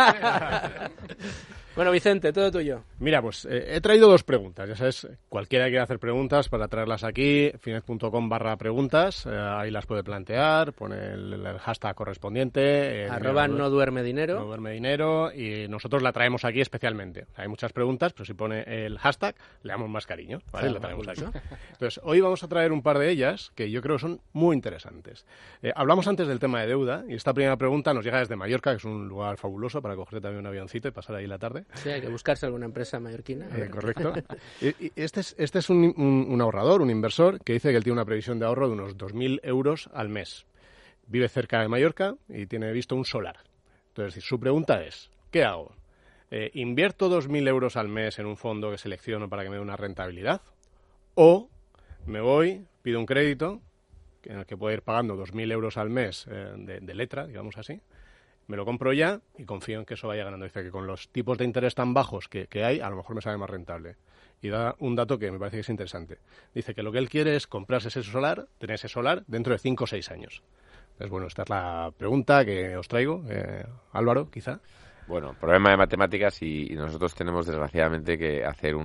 Bueno, Vicente, todo tuyo. Mira, pues he traído dos preguntas. Ya sabes, cualquiera que quiera hacer preguntas, para traerlas aquí, finet.com/preguntas, ahí las puede plantear, pone el hashtag correspondiente. @no duerme dinero. No duerme dinero, y nosotros la traemos aquí especialmente. Hay muchas preguntas, pero si pone el hashtag, le damos más cariño, ¿vale? La traemos aquí. Entonces, hoy vamos a traer un par de ellas que yo creo son muy interesantes. Hablamos antes del tema de deuda, y esta primera pregunta nos llega desde Mallorca, que es un lugar fabuloso para coger también un avioncito y pasar ahí la tarde. Sí, hay que buscarse alguna empresa mallorquina. Correcto. Y este es un ahorrador, un inversor, que dice que él tiene una previsión de ahorro de unos 2.000 euros al mes. Vive cerca de Mallorca y tiene visto un solar. Entonces, su pregunta es, ¿qué hago? ¿Invierto 2.000 euros al mes en un fondo que selecciono para que me dé una rentabilidad? ¿O me voy, pido un crédito, en el que puedo ir pagando 2.000 euros al mes de letra, digamos así? Me lo compro ya y confío en que eso vaya ganando. Dice que con los tipos de interés tan bajos que hay, a lo mejor me sale más rentable. Y da un dato que me parece que es interesante. Dice que lo que él quiere es comprarse ese solar, tener ese solar dentro de 5 o 6 años. Entonces, bueno, esta es la pregunta que os traigo. Álvaro, quizá. Bueno, problema de matemáticas y nosotros tenemos desgraciadamente que hacer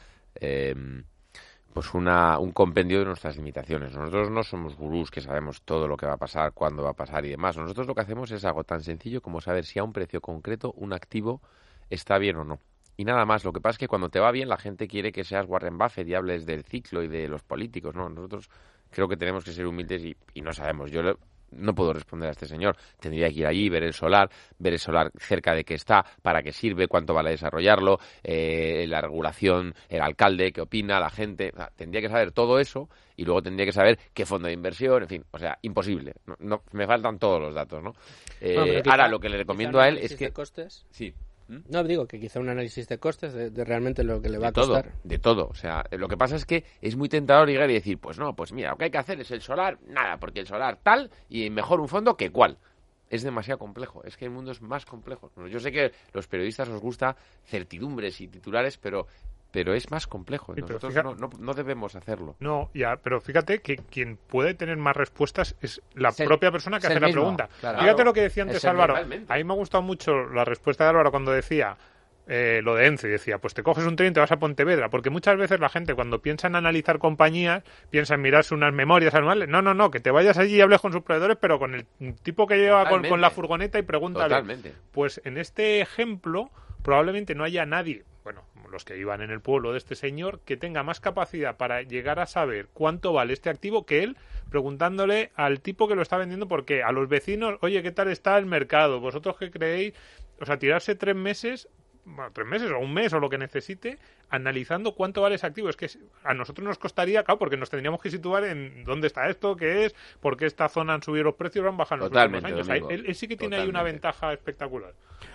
un compendio de nuestras limitaciones. Nosotros no somos gurús que sabemos todo lo que va a pasar, cuándo va a pasar y demás. Nosotros lo que hacemos es algo tan sencillo como saber si a un precio concreto un activo está bien o no. Y nada más. Lo que pasa es que cuando te va bien la gente quiere que seas Warren Buffett y hables del ciclo y de los políticos, ¿no? Nosotros creo que tenemos que ser humildes y no sabemos. Yo no puedo responder a este señor. Tendría que ir allí, ver el solar cerca de qué está, para qué sirve, cuánto vale desarrollarlo, la regulación, el alcalde, qué opina, la gente. O sea, tendría que saber todo eso y luego tendría que saber qué fondo de inversión, en fin, o sea, imposible. No, me faltan todos los datos, ¿no? Ahora, lo que le recomiendo a él es que... ¿De costes? Sí. No, digo que quizá un análisis de costes de realmente lo que le va a costar. De todo. O sea, lo que pasa es que es muy tentador llegar y decir, pues no, pues mira, lo que hay que hacer es el solar, nada, porque el solar tal y mejor un fondo que cual. Es demasiado complejo. Es que el mundo es más complejo. Yo sé que a los periodistas os gusta certidumbres y titulares, pero es más complejo. Sí, nosotros no debemos hacerlo. No, ya, pero fíjate que quien puede tener más respuestas es la propia persona que hace la pregunta. Claro. Fíjate lo que decía antes Álvaro. A mí me ha gustado mucho la respuesta de Álvaro cuando decía, lo de ENCE, y decía, pues te coges un tren y te vas a Pontevedra, porque muchas veces la gente cuando piensa en analizar compañías, piensa en mirarse unas memorias anuales. No, que te vayas allí y hables con sus proveedores, pero con el tipo que lleva con la furgoneta y pregúntale. Totalmente. Pues en este ejemplo probablemente no haya nadie, bueno, los que iban en el pueblo de este señor, que tenga más capacidad para llegar a saber cuánto vale este activo que él, preguntándole al tipo que lo está vendiendo, porque a los vecinos, oye, ¿qué tal está el mercado? ¿Vosotros qué creéis? O sea, tirarse 3 meses o un mes o lo que necesite analizando cuánto vale ese activo. Es que a nosotros nos costaría, claro, porque nos tendríamos que situar en dónde está esto, qué es, por qué esta zona han subido los precios, han bajado en los últimos años. Domingo, él sí que tiene ahí una ventaja espectacular.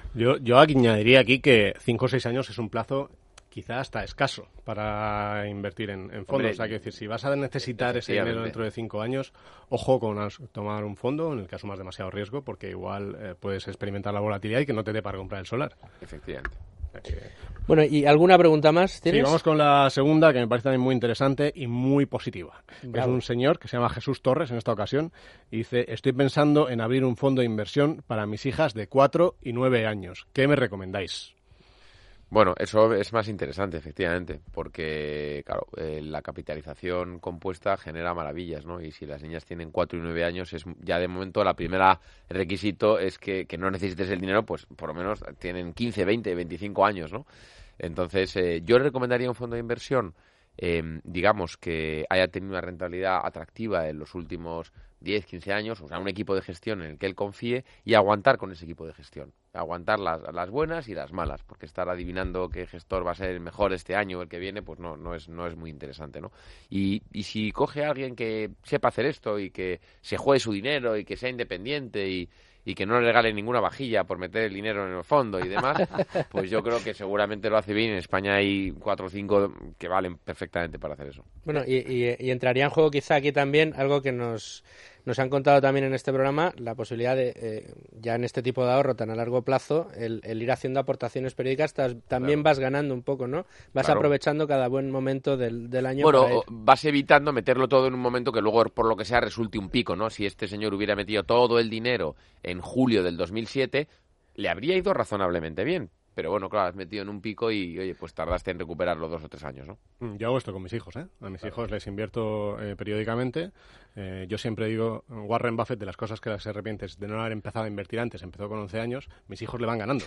Yo añadiría aquí que 5 o 6 años es un plazo quizá hasta escaso para invertir en fondos. Hombre, o sea, que decir, si vas a necesitar ese dinero dentro de 5 años, ojo con tomar un fondo en el que asumas demasiado riesgo, porque igual puedes experimentar la volatilidad y que no te dé para comprar el solar. Efectivamente. Bueno, ¿y alguna pregunta más tienes? Sí, vamos con la segunda, que me parece también muy interesante y muy positiva. Bravo. Es un señor que se llama Jesús Torres en esta ocasión y dice, estoy pensando en abrir un fondo de inversión para mis hijas de 4 y 9 años. ¿Qué me recomendáis? Bueno, eso es más interesante, efectivamente, porque, claro, la capitalización compuesta genera maravillas, ¿no? Y si las niñas tienen 4 y 9 años, es ya de momento la primera requisito es que no necesites el dinero, pues por lo menos tienen 15, 20, 25 años, ¿no? Entonces, yo le recomendaría un fondo de inversión, digamos, que haya tenido una rentabilidad atractiva en los últimos 10, 15 años, o sea, un equipo de gestión en el que él confíe y aguantar con ese equipo de gestión. Aguantar las buenas y las malas, porque estar adivinando qué gestor va a ser el mejor este año o el que viene, pues no es muy interesante, ¿no? Y si coge a alguien que sepa hacer esto y que se juegue su dinero y que sea independiente y que no le regale ninguna vajilla por meter el dinero en el fondo y demás, pues yo creo que seguramente lo hace bien. En España hay 4 o 5 que valen perfectamente para hacer eso. Bueno, y entraría en juego quizá aquí también algo que nos han contado también en este programa, la posibilidad de, ya en este tipo de ahorro tan a largo plazo, el ir haciendo aportaciones periódicas, también vas ganando un poco, ¿no? Vas aprovechando cada buen momento del año. Bueno, vas evitando meterlo todo en un momento que luego, por lo que sea, resulte un pico, ¿no? Si este señor hubiera metido todo el dinero en julio del 2007, le habría ido razonablemente bien. Pero bueno, claro, has metido en un pico y, oye, pues tardaste en recuperarlo 2 o 3 años, ¿no? Yo hago esto con mis hijos, ¿eh? A mis hijos les invierto periódicamente. Yo siempre digo, Warren Buffett, de las cosas que se arrepiente es de no haber empezado a invertir antes, empezó con 11 años, mis hijos le van ganando.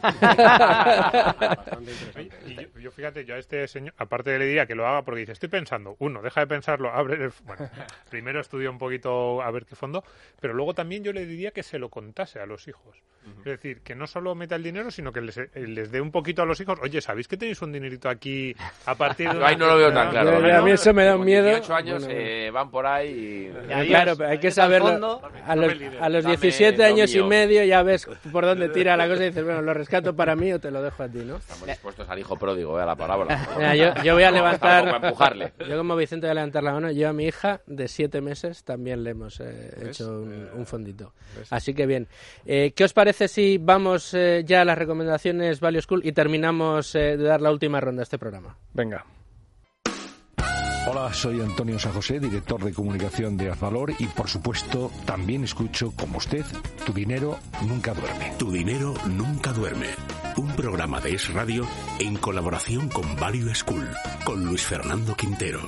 Bastante interesante. Y yo fíjate, yo a este señor, aparte le diría que lo haga porque dice, estoy pensando, deja de pensarlo, primero estudia un poquito a ver qué fondo, pero luego también yo le diría que se lo contase a los hijos. Es decir, que no solo meta el dinero, sino que les dé un poquito a los hijos. Oye, ¿sabéis que tenéis un dinerito aquí a partir de...? Ahí no lo veo tan claro. A mí eso me da un miedo. 18 años van por ahí y... Claro, pero hay que saberlo. A los 17 años y medio ya ves por dónde tira la cosa y dices, bueno, ¿lo rescato para mí o te lo dejo a ti, no? Estamos dispuestos al hijo pródigo, a la parábola. Mira, yo voy a levantar... Para empujarle. Yo como Vicente voy a levantar la mano. Yo a mi hija de 7 meses también le hemos hecho un fondito. Así que bien. ¿Qué os parece si vamos ya a las recomendaciones Value School y terminamos de dar la última ronda a este programa? Venga. Hola, soy Antonio San José, director de comunicación de Azvalor y, por supuesto, también escucho, como usted, Tu Dinero Nunca Duerme. Tu Dinero Nunca Duerme. Un programa de Es Radio en colaboración con Value School, con Luis Fernando Quintero.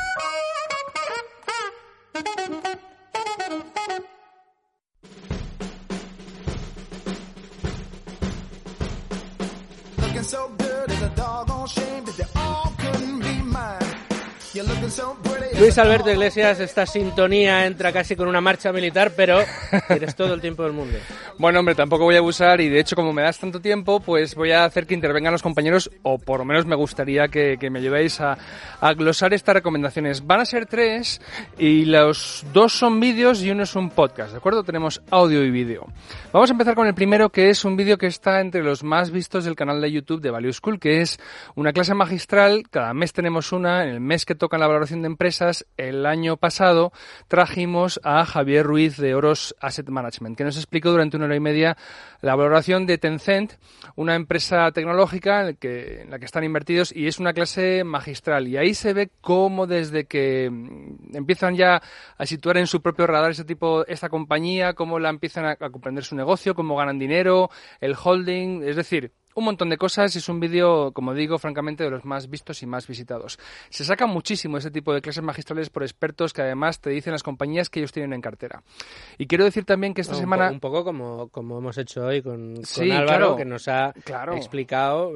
Luis Alberto Iglesias, esta sintonía entra casi con una marcha militar, pero tienes todo el tiempo del mundo. Bueno, hombre, tampoco voy a abusar y de hecho como me das tanto tiempo, pues voy a hacer que intervengan los compañeros o por lo menos me gustaría que me ayudéis a glosar estas recomendaciones. Van a ser 3 y los 2 son vídeos y uno es un podcast, ¿de acuerdo? Tenemos audio y vídeo. Vamos a empezar con el primero, que es un vídeo que está entre los más vistos del canal de YouTube de Value School, que es una clase magistral. Cada mes tenemos una, en el mes que toca la valoración de empresas. El año pasado trajimos a Javier Ruiz de Oros Asset Management, que nos explicó durante 1 hora y media la valoración de Tencent, una empresa tecnológica en la que están invertidos, y es una clase magistral. Y ahí se ve cómo desde que empiezan ya a situar en su propio radar esta compañía, cómo la empiezan a comprender su negocio, cómo ganan dinero, el holding, es decir, un montón de cosas y es un vídeo, como digo, francamente de los más vistos y más visitados. Se saca muchísimo este tipo de clases magistrales por expertos que además te dicen las compañías que ellos tienen en cartera. Y quiero decir también que esta semana... Un poco como hemos hecho hoy con sí, Álvaro, claro, que nos ha explicado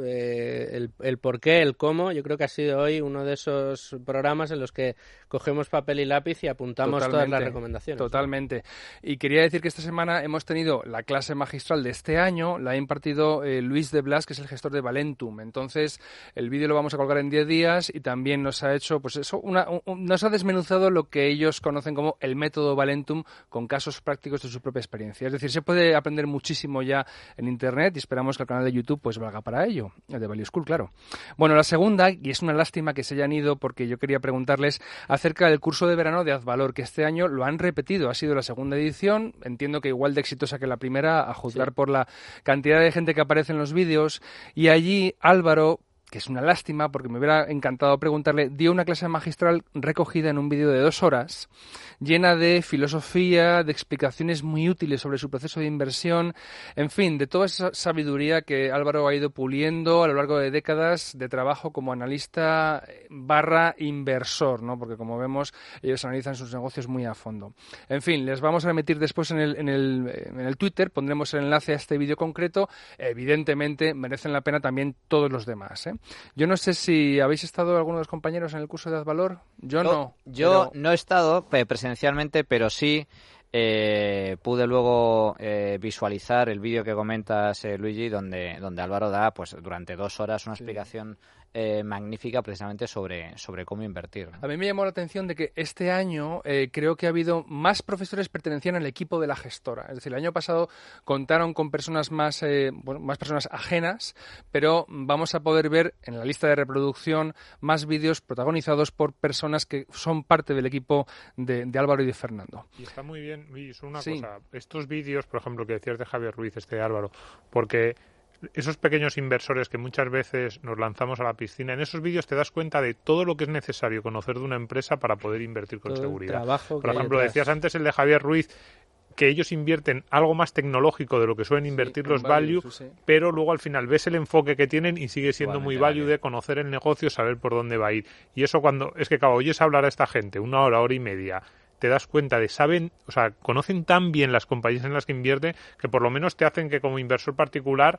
el por qué, el cómo. Yo creo que ha sido hoy uno de esos programas en los que cogemos papel y lápiz y apuntamos todas las recomendaciones. Totalmente. Y quería decir que esta semana hemos tenido la clase magistral de este año, la ha impartido Luis de Blas, que es el gestor de Valentum. Entonces, el vídeo lo vamos a colgar en 10 días y también nos ha hecho, pues eso, nos ha desmenuzado lo que ellos conocen como el método Valentum con casos prácticos de su propia experiencia. Es decir, se puede aprender muchísimo ya en Internet y esperamos que el canal de YouTube pues valga para ello, el de Value School, claro. Bueno, la segunda, y es una lástima que se hayan ido porque yo quería preguntarles acerca del curso de verano de Advalor, que este año lo han repetido, ha sido la segunda edición, entiendo que igual de exitosa que la primera, a juzgar por la cantidad de gente que aparece en los vídeos, y allí Álvaro, que es una lástima porque me hubiera encantado preguntarle, dio una clase magistral recogida en un vídeo de 2 horas, llena de filosofía, de explicaciones muy útiles sobre su proceso de inversión, en fin, de toda esa sabiduría que Álvaro ha ido puliendo a lo largo de décadas de trabajo como analista / inversor, ¿no? Porque como vemos, ellos analizan sus negocios muy a fondo. En fin, les vamos a remitir después en el Twitter, pondremos el enlace a este vídeo concreto. Evidentemente, merecen la pena también todos los demás, ¿eh? Yo no sé si habéis estado algunos de los compañeros en el curso de Advalor. Yo no. Yo no he estado presencialmente, pero sí pude luego visualizar el vídeo que comentas, Luigi, donde Álvaro da pues durante 2 horas una explicación magnífica precisamente sobre cómo invertir. A mí me llamó la atención de que este año creo que ha habido más profesores pertenecían al equipo de la gestora. Es decir, el año pasado contaron con personas más personas ajenas, pero vamos a poder ver en la lista de reproducción más vídeos protagonizados por personas que son parte del equipo de Álvaro y de Fernando. Y está muy bien, Luis, una cosa. Estos vídeos, por ejemplo, que decías de Javier Ruiz, de Álvaro, porque esos pequeños inversores que muchas veces nos lanzamos a la piscina, en esos vídeos te das cuenta de todo lo que es necesario conocer de una empresa para poder invertir con seguridad. Por ejemplo, decías antes el de Javier Ruiz, que ellos invierten algo más tecnológico de lo que suelen invertir los value, pero luego al final ves el enfoque que tienen y sigue siendo muy value de conocer el negocio, saber por dónde va a ir. Y eso oyes hablar a esta gente 1 hora, 1 hora y media, te das cuenta conocen tan bien las compañías en las que invierten que por lo menos te hacen que como inversor particular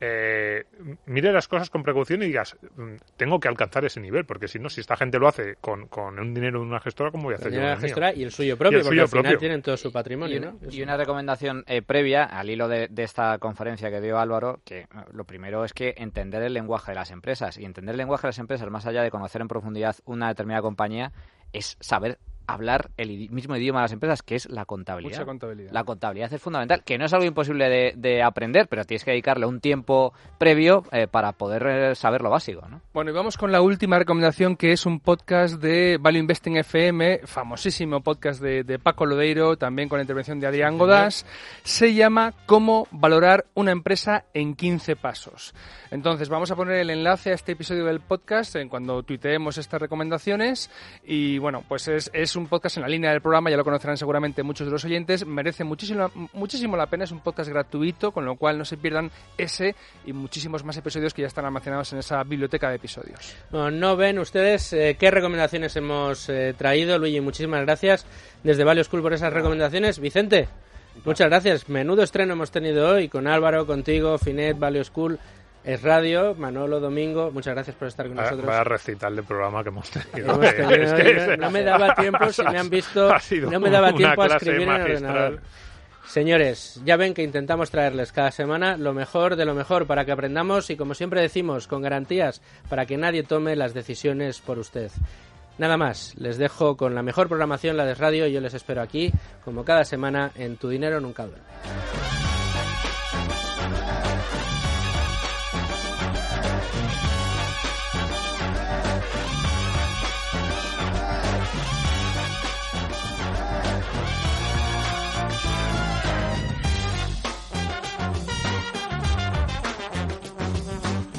mire las cosas con precaución y digas, tengo que alcanzar ese nivel, porque si esta gente lo hace con un dinero de una gestora, ¿cómo voy a hacer yo? La gestora y el suyo propio, porque al final tienen todo su patrimonio. Y una recomendación previa, al hilo de esta conferencia que dio Álvaro, que lo primero es que entender el lenguaje de las empresas, y entender el lenguaje de las empresas, más allá de conocer en profundidad una determinada compañía, es saber hablar el mismo idioma de las empresas, que es la contabilidad. Mucha contabilidad. La contabilidad es fundamental, que no es algo imposible de aprender, pero tienes que dedicarle un tiempo previo para poder saber lo básico, ¿no? Bueno, y vamos con la última recomendación, que es un podcast de Value Investing FM, famosísimo podcast de Paco Lodeiro, también con la intervención de Adrián Godás. Se llama ¿Cómo valorar una empresa en 15 pasos? Entonces, vamos a poner el enlace a este episodio del podcast cuando tuiteemos estas recomendaciones. Y bueno, pues es un podcast en la línea del programa, ya lo conocerán seguramente muchos de los oyentes, merece muchísimo la pena, es un podcast gratuito, con lo cual no se pierdan ese y muchísimos más episodios que ya están almacenados en esa biblioteca de episodios. No ven ustedes qué recomendaciones hemos traído, Luigi, muchísimas gracias desde Value School por esas recomendaciones. Vicente, muchas gracias, menudo estreno hemos tenido hoy con Álvaro, contigo, Finet, Value School. Es Radio, Manolo, Domingo, muchas gracias por estar con nosotros. Vaya recital de programa que hemos tenido. No me daba tiempo, si me han visto, no me daba tiempo a escribir en el ordenador. Señores, ya ven que intentamos traerles cada semana lo mejor de lo mejor para que aprendamos y, como siempre decimos, con garantías para que nadie tome las decisiones por usted. Nada más, les dejo con la mejor programación, la de Radio, y yo les espero aquí, como cada semana, en Tu Dinero Nunca Duerme.